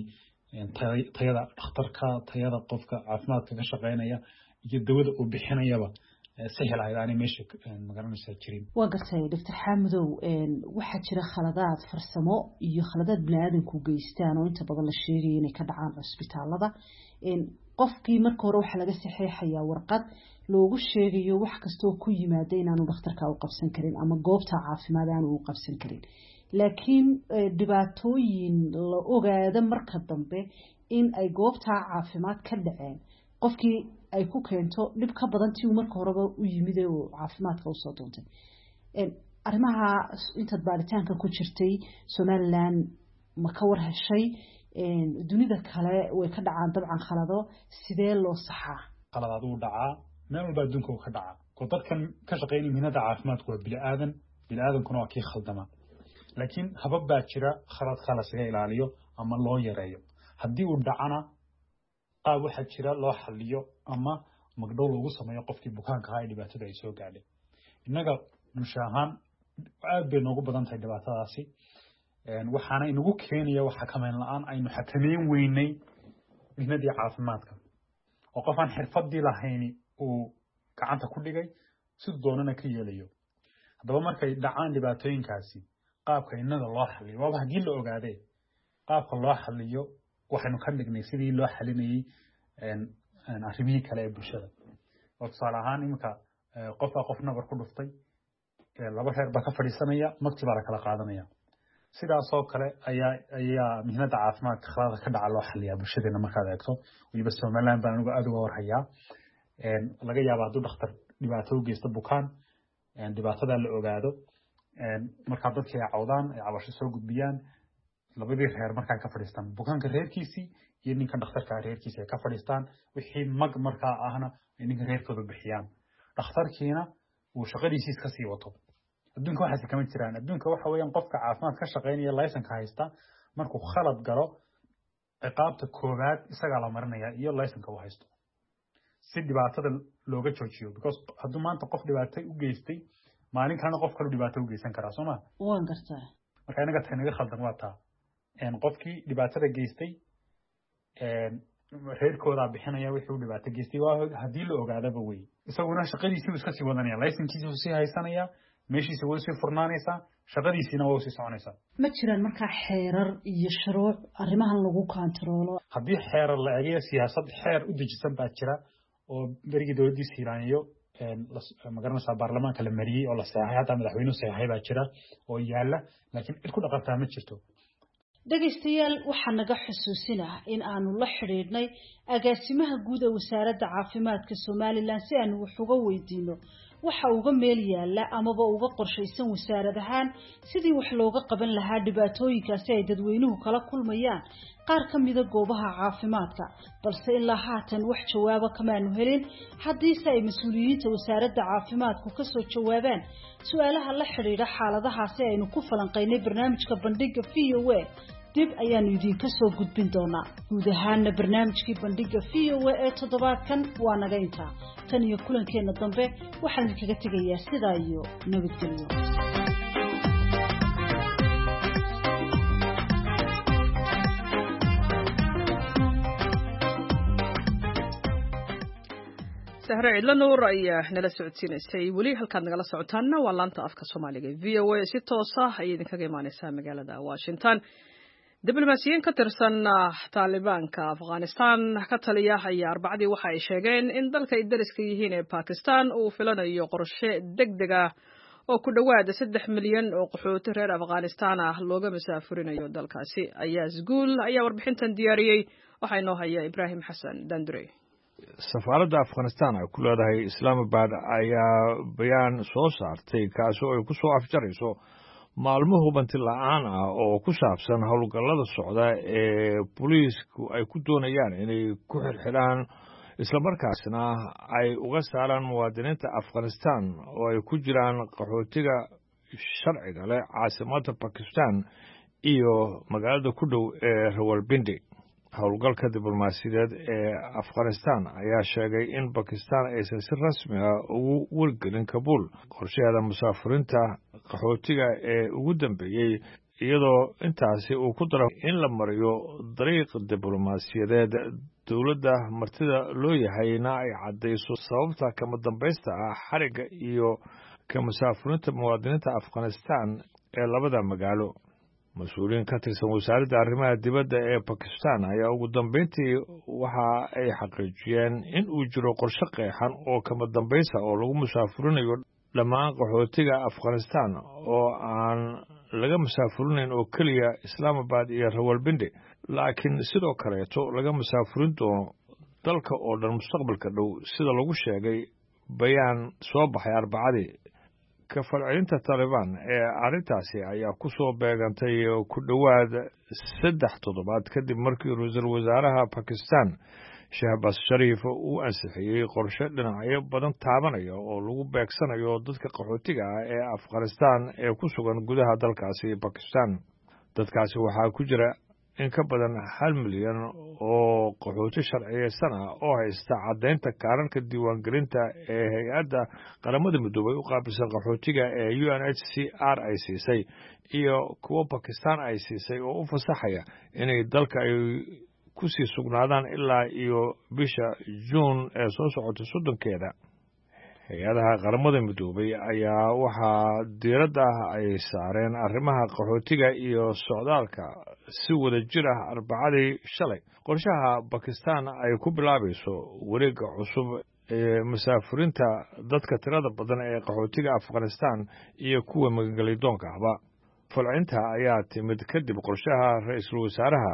tayada dhakhtarka tayada qofka caafimaadka ka shaqeynaya iyo dawada uu bixinayaba sahel ahayd aanay meesha magaranaysaa jirin waa gartay doctor xamudow waxaa jira khaladaad farsamo iyo khaladaad biniaadanku geystaan oo inta badan la sheegaya inay ka dhacaan cusbitaalada qofkii marka hore waxaa laga saxeexayaa warqad loogu sheegayo wax kastoo ku yimaada inaanu dhakhtarka u qabsan karin ama goobta caafimaad aanu u qabsan karin laakiin dhibaatooyin la ogaada marka dambe in ay goobtaa caafimaad ka dhaceen qofkii ay ku keento dhib ka badan tii uu marka horeba u yimid oo caafimaadka usoo doontay arrimaha intaad baaritaanka ku jirtay Somaliland ma ka war heshay dunida kale way ka dhacaan dabcan khalado sidee loo saxaa khaladaad uu dhacaa meel walba adduunka uu ka dhacaa ko dadkan ka shaqeynaya mihnada caafimaadku waa bini aadan bini aadankuna waa kii khaldama laakiin habab baa jira khalad khalas laga ilaaliyo ama loo yareeyo haddii uu dhacana qaab waxaa jira loo xaliyo ama magdhow loogu sameeyo qofkii bukaanka ahaa ee dhibaatada ay soo gaadhay innaga bulsho ahaan aad bay noogu badan tahay dhibaatadaasi waxaana inagu keenaya wax xakameyn la-aan aynu xakameyn weynay mihnadii caafimaadka oo qof aan xirfadii lahayni uu gacanta ku dhigay siduu doonana ka yeelayo haddaba markay dhacaan dhibaatooyinkaasi qaabka innaga loo xaliyo waaba haddii la ogaadee qaabka loo xaliyo waxaynu ka dhignay sidii loo xalinayay arrimihii kale ee bulshada oo tusaale ahaan iminka qof baa qof nabar ku dhuftay laba reer baa ka fadhiisanaya magti baa la kala qaadanaya sidaasoo kale ayaa ayaa mihnada caafimaadka khalada ka dhaca loo xaliyaa bulshadeena markaad eegto weliba Somaliland baan anigu aad uga warhayaa laga yaaba hadduu dhakhtar dhibaato u geysto bukaan dhibaatada la ogaado markaa dadkii ay cawdaan ay cabasho soo gudbiyaan labadii reer markaa ka fadhiistaan bukaanka reerkiisii iyo ninka dhakhtarka reerkiisa ay ka fadhiistaan wixii mag markaa ahna ay ninka reerkooda bixiyaan dhakhtarkiina uu shaqadiisii iska sii wato adduunka waxaasi kama jiraan adduunka waxa weeyaan qofka caafimaad ka shaqeynaya laysanka haysta markuu khalad galo ciqaabta koowaad isagaa la marinaya iyo laysanka uu haysto si dhibaatada looga joojiyo because hadduu maanta qof dhibaato u geystay maalin kalena qof kale dhibaato u geysan karaa sooma waan gartaa marka inaga tahay naga khaldan waa taa qofkii dhibaatada geystay reerkooda bixinaya wixii uu dhibaato geystay waa haddii la ogaadaba wey isaguna shaqadiisii uu iska sii wadanaya laysankiisii uu sii haysanaya meeshiisa way sii furnaanaysaa shaqadiisiina way sii soconaysaa ma jiraan markaa xeerar iyo shuruuc arrimahan lagu kontaroolo haddii xeerar la eegayo siyaasad xeer u dejisan baa jira oo berigii dowladdiisa hiiraaniyo magaranaysaa baarlamaanka la mariyey oo la saxay hataa madaxweynuhu saxay baa jira oo yaala laakiin cid ku dhaqantaa ma jirto dhegaystayaal waxaa naga xusuusinah in aanu la xidhiidhnay agaasimaha guud ee wasaaradda caafimaadka Somaliland si aanu wax uga weydiino waxa uga meel yaala amaba uga qorshaysan wasaarad ahaan sidii wax looga qaban lahaa dhibaatooyinkaasi ay dadweynuhu kala kulmayaan qaar ka mid ah goobaha caafimaadka balse ilaa haatan wax jawaabo kamaanu helin haddiise ay mas'uuliyiinta wasaaradda caafimaadku ka soo jawaabaan su'aalaha la xiriira xaaladahaasi aynu ku falanqaynay barnaamijka bandhiga V O A dib ayaanu idinka soo gudbin doonaa guud ahaana barnaamijkii bandhiga V O A ee toddobaadkan waa naga intaa tan iyo kulankeena dambe waxaan idinkaga tegayaa sidaa iyo nabadgelyo sahre cidla nuur ayaa nala socodsiinaysay weli halkaad nagala socotaanna waa laanta afka soomaaliga v O A si toos ah ayay idinkaga imaaneysaa magaalada Washington diblomaasiyiin ka tirsan Taalibaanka Afghanistan ka taliya ayaa arbacadii waxa ay sheegeen in dalka ay dariska yihiin ee Pakistan uu filanayo qorshe degdeg ah oo ku dhawaad saddex milyan oo qaxooti reer Afghanistan ah looga masaafurinayo dalkaasi ayaa isguul ayaa warbixintan diyaariyay waxa inoo haya Ibrahim Xasan Dandure safaaradda Afghanistan ay ku leedahay Islamabad ayaa bayaan soo saartay kaas oo ay ku soo afjarayso maalmo hubanti la'aan ah oo ku saabsan howlgallada socda ee booliisku ay ku doonayaan inay ku xirxidhaan isla markaasna ay uga saaraan muwaadiniinta Afghanistan oo ay ku jiraan qaxootiga sharciga leh caasimadda Pakistan iyo magaalada ku dhow ee Rawalpindi howlgalka diblomaasiyadeed ee Afghanistan ayaa sheegay in Pakistan aysan si rasmi ah ugu wargelin Kabul qorshaheeda musaafirinta qaxootiga ee ugu dambeeyey iyadoo intaasi uu ku daro in la mariyo dariiq diblomaasiyadeed dowladda martida loo yahayna ay caddayso sababta kama dambaysta ah xariga iyo ka musaafirinta muwaadiniinta Afghanistan ee labada magaalo mas-uuliyiin ka tirsan wasaaradda arrimaha dibadda ee Pakistan ayaa ugu dambeyntii waxa ay xaqiijiyeen in uu jiro qorshe qeexan oo kama dambaysa oo lagu musaafurinayo dhammaan qaxootiga Afghanistan oo aan laga musaafurinayn oo keliya Islamabad iyo Rawalpindi laakiin sidoo kaleeto laga musaafurin doono dalka oo dhan mustaqbalka dhow sida lagu sheegay bayaan soo baxay arbacadii ka falcelinta Taliban ee arrintaasi ayaa ku soo beegantay ku dhawaad saddex toddobaad kadib markii ra'iisul wasaaraha Pakistan Shehbaz Sharif uu ansixiyey qorshe dhinacyo badan taabanaya oo lagu beegsanayo dadka qaxootiga ah ee Afghanistan ee ku sugan gudaha dalkaasi Pakistan dadkaasi waxaa ku jira in ka badan hal milyan oo qaxooti sharciyeysan ah oo haysta caddaynta kaararka diiwaangelinta ee hay-adda qaramada midoobay u qaabilsan qaxootiga ee U N H C R ay siisay iyo kuwa Pakistan ay siisay oo u fasaxaya inay dalka ay ku sii sugnaadaan ilaa iyo bisha Juun ee soo socota soddonkeeda hay-adaha qaramada midoobay ayaa waxaa diiradda ay saareen arrimaha qaxootiga iyo socdaalka si wada jir ah arbacadii shalay qorshaha Pakistan ay ku bilaabayso wareegga cusub ee musaafirinta dadka tirada badan ee qaxootiga Afghanistan iyo kuwa magangelidoonka ahba falcinta ayaa timid kadib qorshaha ra'iisul wasaaraha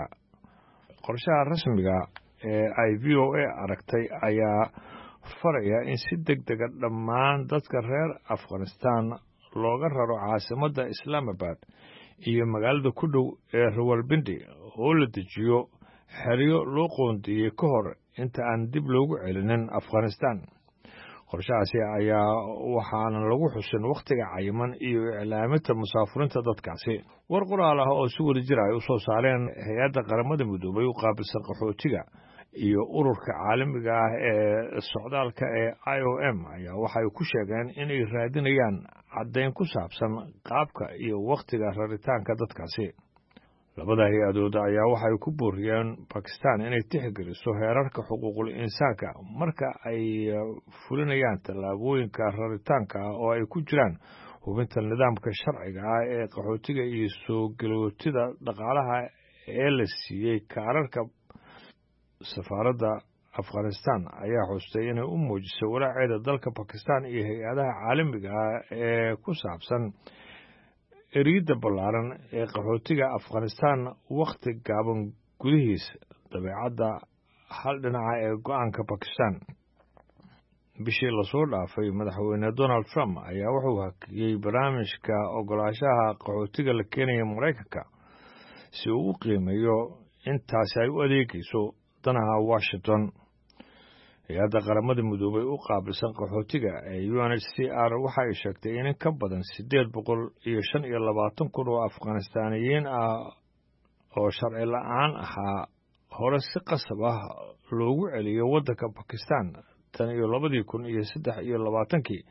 qorshaha rasmiga ee ay V O A aragtay ayaa faraya in si degdega dhammaan dadka reer Afghanistan looga raro caasimadda Islamabad iyo magaalada ku dhow ee Rawalpindi oo la dejiyo xeryo loo qoondiyey ka hor inta aan dib loogu celinin Afghanistan qorshahaasi ayaa waxaana lagu xusin wakhtiga cayiman iyo iclaaminta musaafirinta dadkaasi war qoraal ah oo si wada jir ay u soo saareen hay-adda qaramada midoobay u qaabilsan qaxootiga iyo ururka caalamiga ah ee socdaalka ee I O M ayaa waxay ku sheegeen inay raadinayaan caddayn ku saabsan qaabka iyo wakhtiga raritaanka dadkaasi labada hay-adood ayaa waxay ku booriyeen Pakistan inay tixgeliso heerarka xuquuqul insaanka marka ay fulinayaan tallaabooyinka raritaanka oo ay ku jiraan hubinta nidaamka sharciga ah ee qaxootiga iyo soo galootida dhaqaalaha ee la siiyey kaararka safaaradda afghanistan ayaa xustay inay u muujisay walaaceeda dalka bakistan iyo hay-adaha caalamiga ah ee ku saabsan eriyadda ballaaran ee qaxootiga afghanistan wakhti gaaban gudihiisa dabeecadda hal dhinaca ee go-aanka bakistan bishii lasoo dhaafay madaxweyne donald trump ayaa wuxuu hakiyey barnaamijka ogolaanshaha qaxootiga la keenaya maraykanka si uu u qiimeeyo intaasi ay u adeegayso danaha washington hay-adda qaramada midoobay u qaabilsan qaxootiga ee u n h c r waxa ay sheegtay in in ka badan siddeed boqol iyo shan iyo labaatan kun oo afghanistaaniyiin ah oo sharci la-aan ahaa hore si qasab ah loogu celiyo waddanka bakistan tan iyo labadii kun iyo saddex iyo labaatankii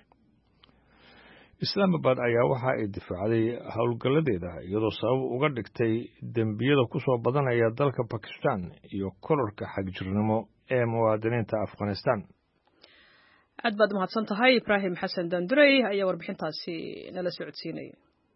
islaamabad ayaa waxa ay difaacday howlgalladeeda iyadoo sabab uga dhigtay dembiyada ku soo badanaya dalka bakistan iyo kororka xagjirnimo ee muwaadiniinta afghanistan aad baad umahadsan tahay ibraahim xasan dandurey ayaa warbixintaasi nala socodsiinaya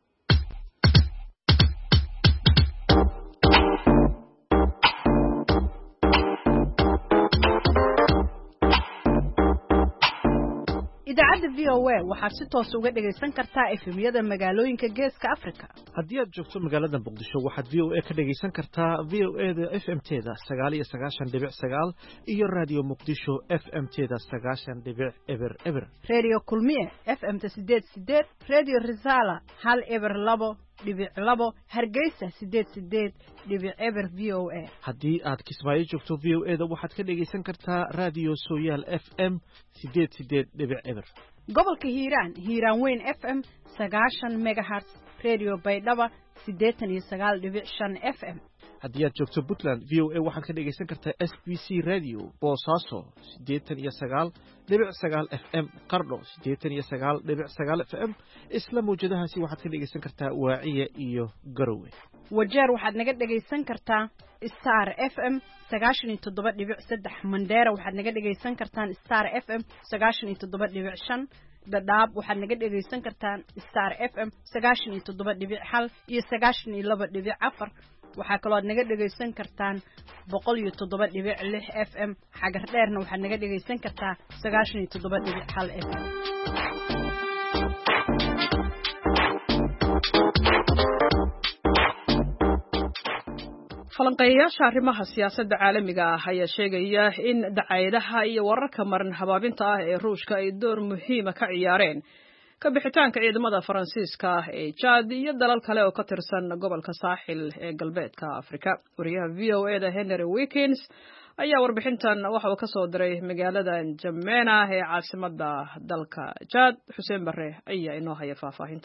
idaacadda v o a waxaad si toos uga dhagaysan kartaa efemyada magaalooyinka geeska africa haddii aad joogto magaalada muqdisho waxaad v o a ka dhagaysan kartaa v o a da f m teda sagaal iyo sagaashan dhibic sagaal iyo radio muqdisho f m teda sagaashan dhibic eber eber radio kulmiye f m ta sideed sideed radio risala hal eber labo dhibic labo hargeysa sideed sideed dhibic eber v o a haddii aad kismaayo joogto v o a da waxaad ka dhagaysan kartaa radio sooyaal f m sideed sideed dhibic eber gobolka hiiraan hiiraan weyn f m sagaashan megahertz radio baydhaba siddeetan iyo sagaal dhibic shan f m haddii aad joogto puntland v o a waxaad ka dhagaysan kartaa s b c radio boosaaso siddeetan iyo sagaal dhibic sagaal f m qardho siddeetan iyo sagaal dhibic sagaal f m isla mawjadahaasi waxaad ka dhagaysan kartaa waaciya iyo garowe wajeer waxaad naga dhagaysan kartaa star f m sagaashan iyo toddoba dhibic saddex mandheera waxaad naga dhagaysan kartaan star f m sagaashan iyo toddoba dhibic shan dhadhaab waxaad naga dhagaysan kartaan star f m sagaashan iyo toddoba dhibic hal iyo sagaashan iyo laba dhibic afar waxaa kaloo aad naga dhagaysan kartaan boqol iyo toddoba dhibic lix f m xagar dheerna waxaad naga dhagaysan kartaa sagaashan iyo toddoba dhibic hal f m falanqeeyayaasha arrimaha siyaasadda caalamiga ah ayaa sheegaya in dacaayadaha iyo wararka marin habaabinta ah ee ruushka ay door muhiima ka ciyaareen ka bixitaanka ciidamada faransiiska ah ee Chad iyo dalal kale oo ka tirsan gobolka saaxil ee galbeedka Afrika. Wariyaha v o a da Henry Wilkins ayaa warbixintan waxa uu ka soo diray magaalada N'Djamena ee caasimadda dalka Chad. Xuseen Barre ayaa inoo haya faahfaahinta.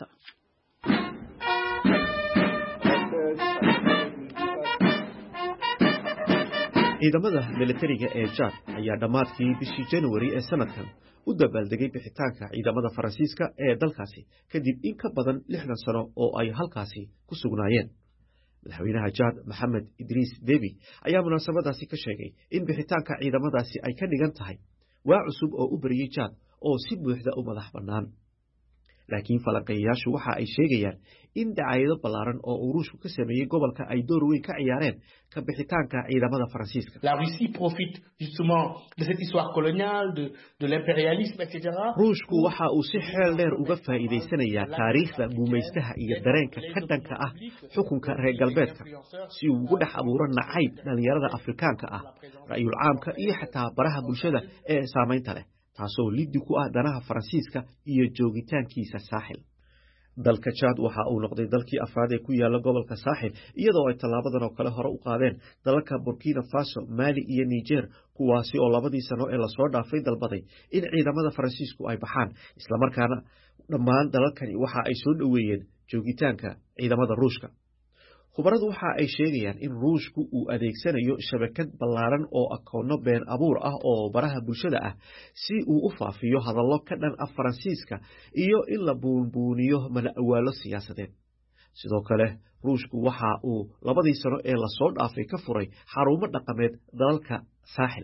ciidamada militariga ee Chad ayaa dhamaadkii bishii January ee sanadkan u dabaaldegay bixitaanka ciidamada Faransiiska ee dalkaasi kadib in ka badan lixdan sano oo ay halkaasi ku sugnaayeen. madaxweynaha Chad Mohamed Idriss Déby ayaa munaasabadaasi ka sheegay in bixitaanka ciidamadaasi ay ka dhigan tahay waa cusub oo u bariyay Chad oo si buuxda u madax bannaan. laakiin falanqeeyayaashu waxa ay sheegayaan in dacaayado ballaaran oo uu Ruushku ka sameeyey gobolka ay door weyn ka ciyaareen ka bixitaanka ciidamada Faransiiska. La Russie profite justement de cette histoire coloniale de de l'impérialisme et cetera. Ruushku waxa uu si xeel dheer uga faa'iideysanayaa taariikhda gumaystaha iyo dareenka ka dhanka ah xukunka reer galbeedka si uu ugu dhex abuuro nacayb dhalinyarada Afrikaanka ah, ra'yul caamka iyo xitaa baraha bulshada ee saameynta leh, taasoo liddi ku ah danaha Faransiiska iyo joogitaankiisa saaxil. dalka Chad waxa uu noqday dalkii afraad ee ku yaala gobolka saaxil iyadoo ay tallaabadan oo kale hore u qaadeen dalalka Burkina Faso, Mali iyo Niger kuwaasi oo labadii sano ee la soo dhaafay dalbaday in ciidamada Faransiisku ay baxaan isla markaana dhammaan dalalkani waxa ay soo dhaweeyeen joogitaanka ciidamada Ruushka. khubaradu waxa ay sheegayaan in Ruushku uu adeegsanayo shabakad ballaaran oo akoonno been abuur ah oo baraha bulshada ah si uu u faafiyo hadallo ka dhan ah Faransiiska iyo in la buunbuuniyo mala awaalo siyaasadeed. sidoo kale ruushku waxa uu labadii sano ee la soo dhaafay ka furay xarumo dhaqameed dalalka saaxil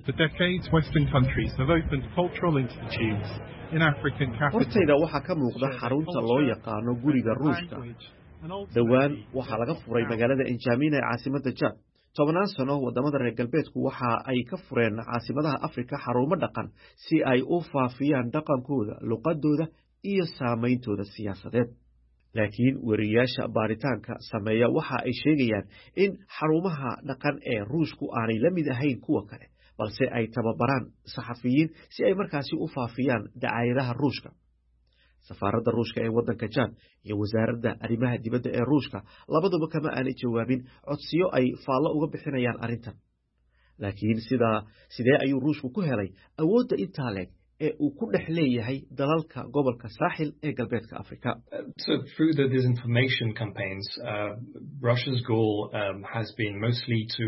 hortayda waxaa ka muuqda xarunta loo yaqaano guriga ruushka dhowaan waxaa laga furay magaalada N'Djamena ee caasimadda Jaad tobannaan sano wadamada reer galbeedku waxa ay ka fureen caasimadaha Afrika xarumo dhaqan si ay u faafiyaan dhaqankooda luqadooda iyo saameyntooda siyaasadeed laakiin wariyaasha baaritaanka sameeya waxa ay sheegayaan in xarumaha dhaqan ee ruushku aanay la mid ahayn kuwa kale balse ay tababaraan saxafiyiin si ay markaasi u faafiyaan dacaayadaha ruushka safaaradda ruushka ee waddanka Jaad iyo wasaaradda arrimaha dibadda ee ruushka labaduba kama aanay jawaabin codsiyo ay faallo uga bixinayaan arrintan laakiin sida sidee ayuu ruushku ku helay awoodda intaa leeg ee uu ku dhex leeyahay dalalka gobolka saaxil ee galbeedka Afrika so through the disinformation campaigns uh, Russia's goal um, has been mostly to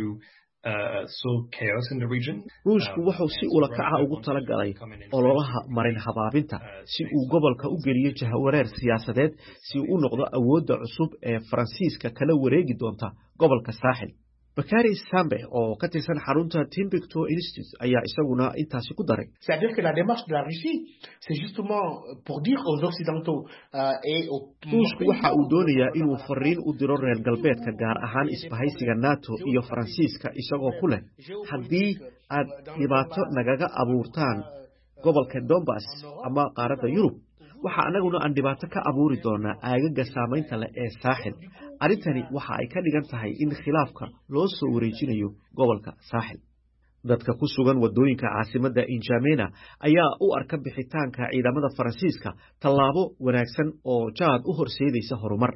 ruushku wuxuu si ula kaca ugu talagalay ololaha marin habaabinta si uu gobolka u geliyo jahawareer siyaasadeed si uu u noqdo awoodda cusub ee Faransiiska kala wareegi doonta gobolka saaxil Bakary Sambe oo ka tirsan xarunta Timbuktu Institute ayaa isaguna intaasi ku daray c'est-à-dire que la démarche de la Russie c'est justement pour dire aux occidentaux et aux ruushku waxa uu doonayaa inuu fariin u diro reer galbeedka gaar ahaan isbahaysiga NATO iyo Faransiiska isagoo ku leh haddii aad dhibaato nagaga abuurtaan gobolka Donbass ama qaaradda Yurub waxa anaguna aan dhibaato ka abuuri doonaa aagaga saameynta leh ee saaxil arintani waxa ay ka dhigan tahay in khilaafka loo soo wareejinayo gobolka saaxil dadka ku sugan wadooyinka caasimadda N'Djamena ayaa u arka bixitaanka ciidamada Faransiiska tallaabo wanaagsan oo Jaad u horseedaysa horumar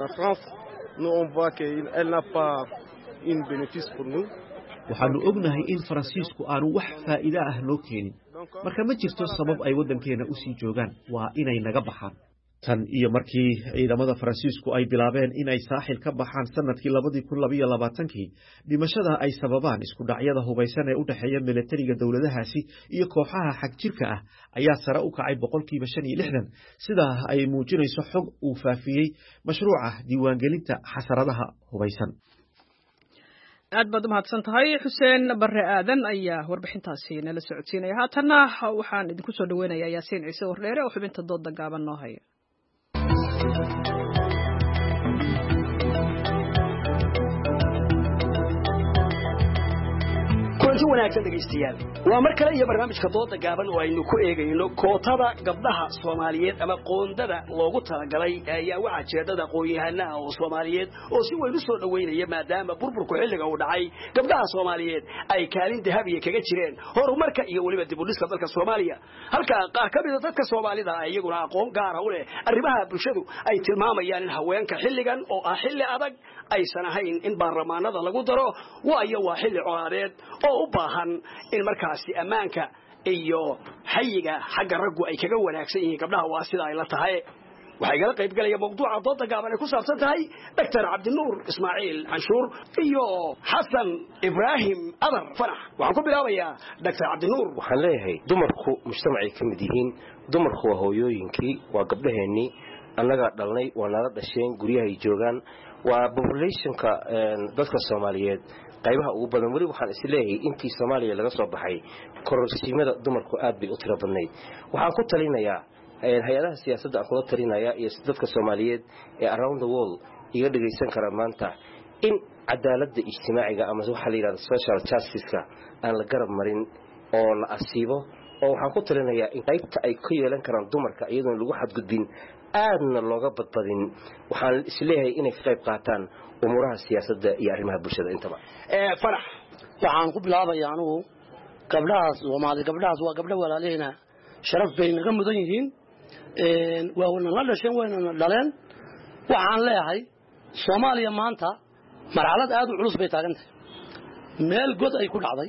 waxaanu ognahay in Faransiisku aanu wax faa'iido ah noo keenin marka ma jirto sabab ay waddankeena u sii joogaan waa inay naga baxaan tan iyo markii ciidamada Faransiisku ay bilaabeen inay saaxil ka baxaan sanadkii labada kun iyo labaatan-kii dhimashada ay sababaan isku dhacyada hubaysan ee u dhaxeeya militariga dawladahaasi iyo kooxaha xagjirka ah ayaa sare u kacay boqolkiiba shan iyo lixdan sida ay muujinayso xog uu faafiyey mashruuca diiwaangelinta xasaradaha hubaysan aad baad u mahadsan tahay xuseen barre aadan ayaa warbixintaasi nala socodsiinaya haatanna waxaan idinku soo dhaweynayaa yaasiin ciise wardheere oo xubinta dooda gaaban noo haya kulanti wanaagsan dhegaystayaal waa mar kale iyo barnaamijka dooda gaaban oo aynu ku eegayno kootada gabdhaha Soomaaliyeed ama qoondada loogu talagalay ayaa waxa jeedada qoonyahanaha oo Soomaaliyeed oo si weyn u soo dhaweynaya maadaama burburku xilliga uu dhacay gabdhaha Soomaaliyeed ay kaalin dahabiye kaga jireen horumarka iyo waliba dib u dhiska dalka Soomaaliya halka qaar ka mid ah dadka Soomaalida ay iyaguna aqoon gaar ah u leh arrimaha bulshadu ay tilmaamayaan in haweenka xilligan oo ah xilli adag aysan ahayn in baarlamaanada lagu daro waayo waa xilli colaadeed oo u baahan in markaasi ammaanka iyo xayiga xagga raggu ay kaga wanaagsan yihiin gabdhaha waa sida ay la tahay waxay kala qayb galaya mawduuca dooda gaaban ee ku saabsan tahay Doctor Cabdinuur Ismaaciil Canshuur iyo Xasan Ibrahim Adar Fanax waxaan ku bilaabayaa Doctor Cabdinuur waxaan leeyahay dumarku mujtamacay ka mid yihiin dumarku waa hooyooyinkii waa gabdhaheennii annaga dhalnay waa nala dhasheen guryaha ay joogaan waa populationka dadka Soomaaliyeed qaybaha ugu badan wali waxaan is leeyahay intii Soomaaliya laga soo baxay kororsiimada dumarku aad bay u tiro badnayd waxaan ku talinayaa hay'adaha siyaasadda aan kula talinaya iyo dadka Soomaaliyeed ee around the world iga dhageysan kara maanta in cadaaladda ijtimaaciga ama waxa la yiraahdo social justice-ka aan la garab marin oo la asiibo oo waxaan ku talinayaa in qaybta ay ku yeelan karaan dumarka iyadoo lagu xadgudbin aadna looga badbadin waxaan is leeyahay inay ka qayb qaataan umuraha siyaasadda iyo arrimaha bulshada intaba ee farax waxaan ku bilaabayaa anigu gabdhahaas Soomaali gabdhahaas waa gabdho walaaleena sharaf bay naga mudan yihiin een waa wana la dhasheen wayna dhaleen waxaan leeyahay Soomaaliya maanta marxalad aad u culus bay taagantahay meel god ay ku dhacday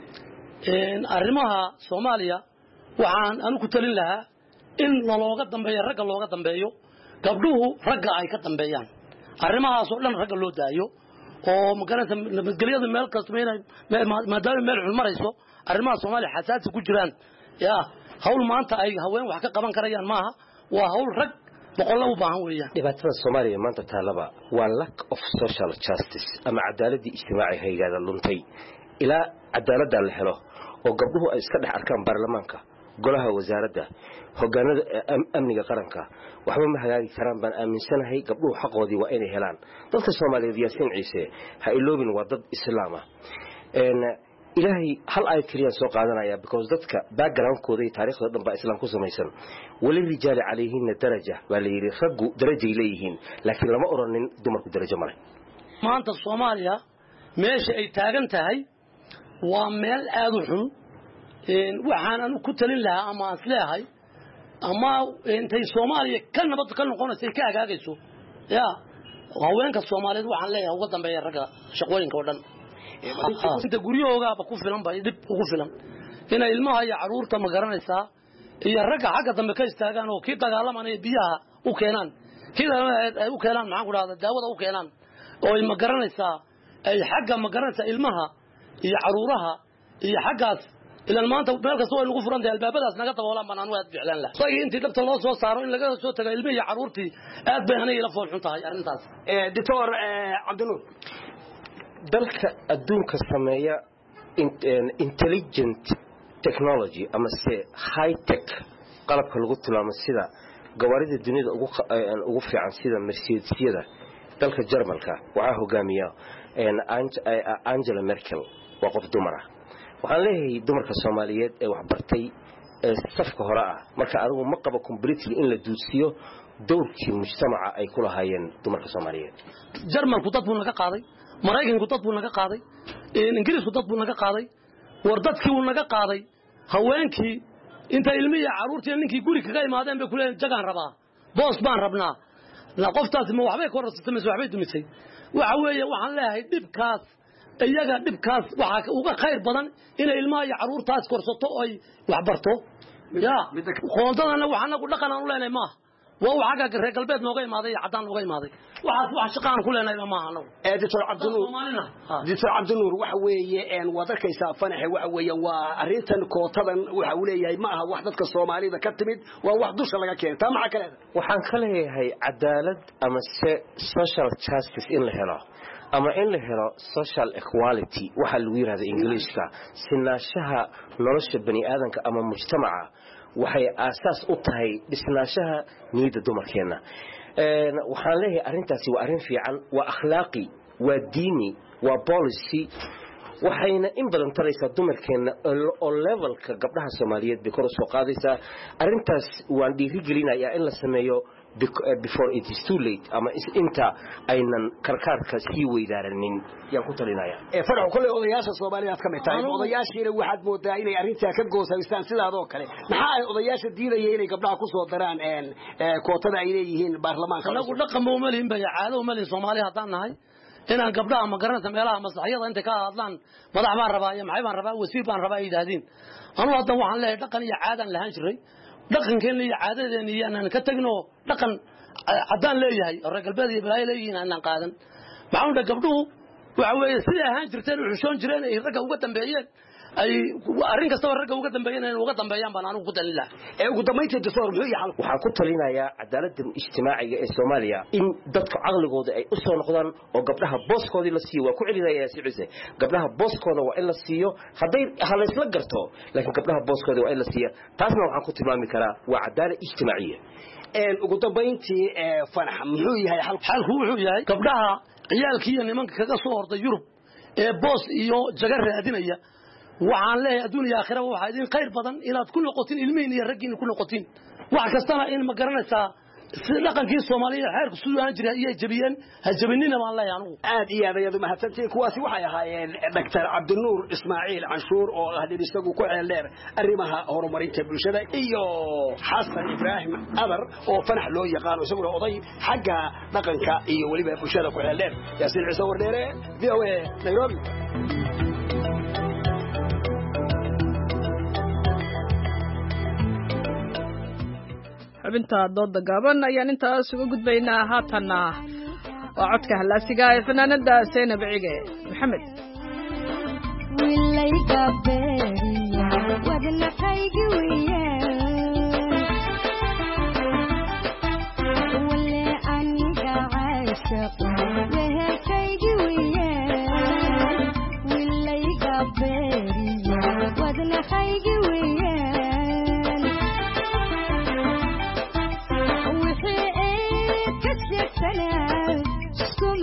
een arrimaha Soomaaliya waxaan anigu ku talin lahaa in looga dambeeyo ragga looga dambeeyo gabdhuhu ragga ay ka dambeeyaan arrimahaas oo dhan ragga loo daayo oo magaranta nabadgelyada meel kasta maadaama meel xun marayso arrimaha Soomaaliya xasaasi ku jiraan yaa hawl maanta ay haween wax ka qaban karayaan maaha waa hawl rag boqollo u baahan weeyaan dhibaatada Soomaaliya maanta taalaba waa lack of social justice ama cadaaladii ijtimaaci hay'adaha luntay ila cadaaladda la helo oo gabdhuhu ay iska dhex arkaan baarlamaanka golaha wasaaradda hogaanada amniga qaranka waxba ma hagaagi karaan baan aaminsanahay gabdhuhu xaqoodii waa inay helaan dadka Soomaaliyeed Yaasiin Ciise ha iloobin waa dad islaama een ilaahay hal ay kaliya soo qaadanaya because dadka background-kooda iyo taariikhdooda dhan baa islaam ku samaysan wali rijaal calayhiina daraja waa la yiri raggu darajay leeyihiin laakiin lama oranin dumarku darajo male maanta Soomaaliya meesha ay taagan tahay waa meel aad u xun een waxaan aan ku talin lahaa ama asleehay ama intay Soomaaliya ka nabad ka noqonaysa ka agaagayso ya haweenka Soomaaliyeed waxaan leeyahay uga dambeeya ragga shaqooyinka oo dhan inta guriyooga ba ku filan bay dib ugu filan ina ilmaha iyo caruurta ma garanaysaa iyo ragga xagga dambe ka istaagaan oo kii dagaalamanay biyaha u keenaan kii ay u keenaan maxaan ku dhahdaa daawada u keenaan oo ay ma garanaysaa ay xagga ma garanaysaa ilmaha iyo caruuraha iyo xaggaas ilaan maanta meel kasta way ugu furan tahay albaabadaas naga daboolaan baan aad ficlaan la say intii dabta loo soo saaro in laga soo tago ilmaha iyo caruurtii aad bay aniga la fool xun tahay arintaas ee doctor Cabdinuur dalka adduunka sameeya intelligent technology ama se high tech qalabka lagu tilmaamo sida gawaarida dunida ugu ugu fiican sida Mercedes-yada dalka Jarmalka waxa hogaamiya Angela Merkel waa qof dumar ah waxaan leeyahay dumarka Soomaaliyeed ee wax bartay safka hore ah marka anigu ma qabo completely in la duusiyo dowrkii mujtamaca ay ku lahaayeen dumarka Soomaaliyeed Jarmalku dad buu naga qaaday Mareykanku dad buu naga qaaday Ingiriisku dad buu naga qaaday war dadkii uu naga qaaday haweenkii inta ilmihiisa caruurtii ninkii guri kaga imaadeen bay kuleen jagaan rabaa boos baan rabnaa la qoftaas ma waxbay korsatay ma waxbay dumisay waxa weeye waxaan leeyahay dibkaas iyaga dibkaas waxa uga khayr badan in ilmaha iyo caruurtaas korsato oo ay wax barto ya qoondadana waxana ku dhaqan aan u leenahay ma waa waxa reer galbeed nooga imaaday cadaan nooga imaaday waxaas wax shaqaan ku leenahay ma aha ee doctor Cabdinuur doctor Cabdinuur waxa weeye een wadarkaysa fanaxay waxa weeye waa arintan kootadan waxa uu leeyahay ma aha wax dadka Soomaalida ka timid waa wax dusha laga keenay taa maxaa kale waxaan ka leeyahay cadaalad ama social justice in la helo ama in la helo social equality waxa lagu yiraahdo Ingiriiska sinaanshaha nolosha bani aadanka ama mujtamaca waxay asaas u tahay dhisnaashaha niyada dumarkeena ee waxaan leeyahay arintaasi waa arin fiican waa akhlaaqi waa diini waa policy waxayna in badan taraysaa dumarkeena oo levelka gabdhaha Soomaaliyeed bay kor u soo qaadaysaa arintaas waan dhiirigelinayaa in la sameeyo before it is too late ama inta aynan karkarka sii weydaaranin yaa ku talinaya ee farax kulay odayaasha Soomaaliyeed ka mid tahay odayaashiina waxaad moodaa inay arinta ka goosaystaan sidaadoo kale maxaa ay odayaasha diidayeen inay gabdhaha ku soo daraan een kootada ay leeyihiin baarlamaanka anagu dhaqan ma umalihin bay caado umalihin Soomaaliya hadaan nahay inaan gabdhaha ma garanaysa meelaha maslaxyada inta ka hadlaan madax baan rabaa iyo maxay baan rabaa wasiir baan rabaa ay yiraahdeen anu hadda waxaan leeyahay dhaqan iyo caadaan lahaan jiray dhaqankeena iyo caadadeena iyo aan ka tagno dhaqan cadaan leeyahay reer galbeed iyo balay leeyihiin aan qaadan maxaa uu gabdhuhu waxa weeye sida ahaan jirteen u xushoon jireen ay ragga uga dambeeyeen ay arin kasta ragga uga dambeeyeen inay uga dambeeyaan baan anigu ku talinayaa ee ugu dambeyntii doctor muxuu yahay waxaan ku talinayaa cadaaladda ijtimaaciga ee Soomaaliya in dadka aqligooda ay u soo noqdaan oo gabdhaha booskoodii la siiyo waa ku celinayaa si cise gabdhaha booskooda waa in la siiyo haday hal isla garto laakiin gabdhaha booskooda waa in la siiyo taasna waxaan ku tilmaami karaa waa cadaalad ijtimaaciya ee ugu dambeyntii ee fanax muxuu yahay xalku wuxuu yahay gabdhaha ciyaalkii nimanka kaga soo orday Yurub ee boos iyo jagar raadinaya waxaan leeyahay adduunka aakhira waxa idin khayr badan inaad ku noqotiin ilmihiin iyo raggiin ku noqotiin wax kastana in ma garanaysaa sida dhaqankii Soomaaliyeed xeerku soo aan jiray iyo jabiyeen ha jabinina ma leeyahay anigu aad iyo aad ayadu mahadsantiin kuwaasi waxay ahaayeen doctor Cabdinuur Ismaaciil Canshuur oo ah isagu ku xeeldheer arrimaha horumarinta bulshada iyo Xasan Ibraahim Adar oo fanax loo yaqaan isaguna oday xagga dhaqanka iyo waliba bulshada ku xeeldheer Yaasiin Ciise Wardheere V O A Nairobi xubinta dooda gaaban ayaan intaas uga gudbaynaa haatanna waa codka halaasiga ee fanaanada Zainab Cige Maxamed wilayga beeriya wadna qaygi wiya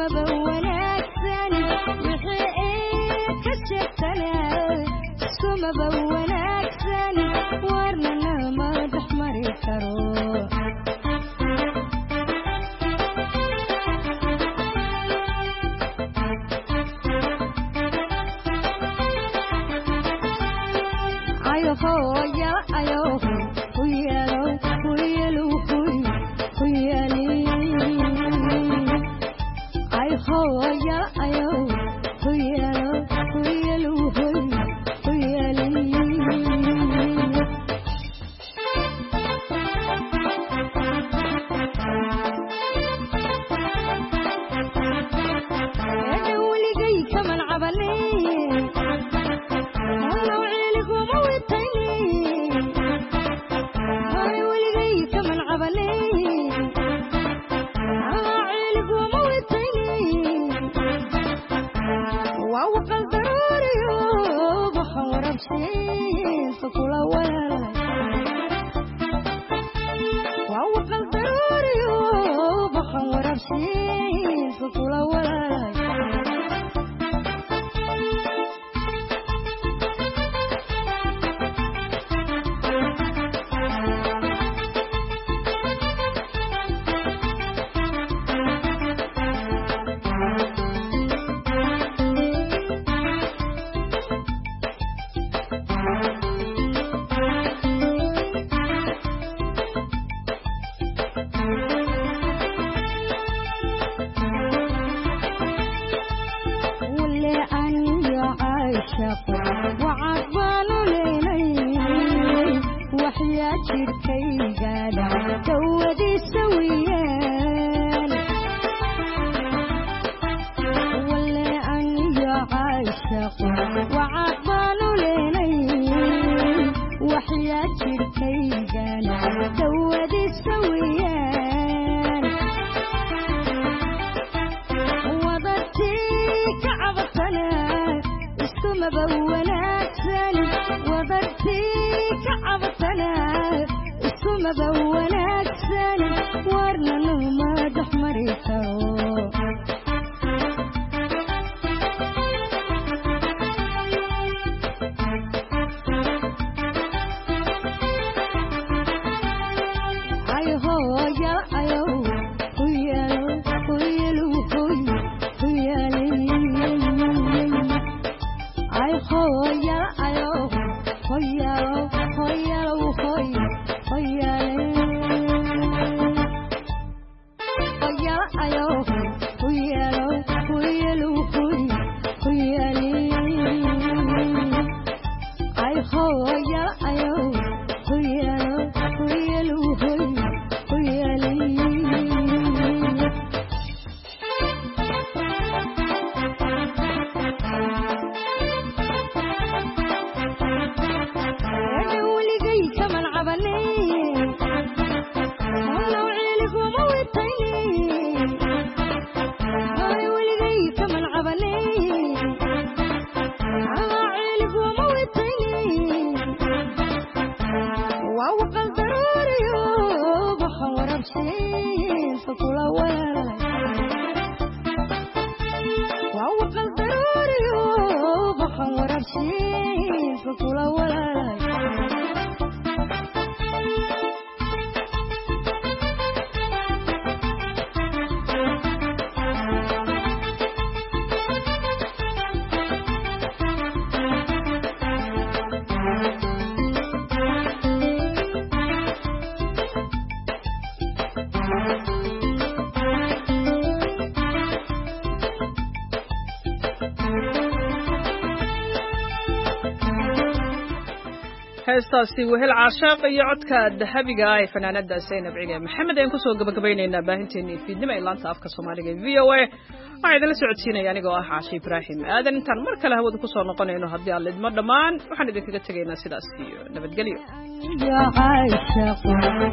heestaasi wehel caashaaq iyo codka dahabiga ah ee fanaanada Zainab Cige Maxamed ayaan kusoo gabagabaynaynaa baahinteennii fiidnimo ee laanta afka Soomaaliga ee V O A waxaan idin la socodsiinaya anigoo ah Caashi Ibraahim aadan intaan mar kale hawada ku soo noqonayno haddii aan lidmo dhammaan waxaan idinkaga tegaynaa sidaas iyo nabadgelyo يا عاشق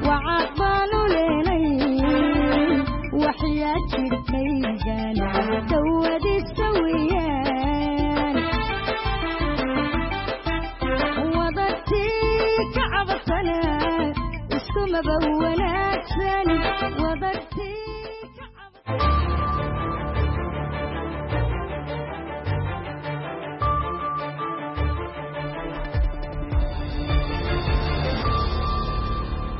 وعقبال ليلي وحياتي كيجانا سود السويان وضرتي كعبتنا اسكم بولات ثاني وضرتي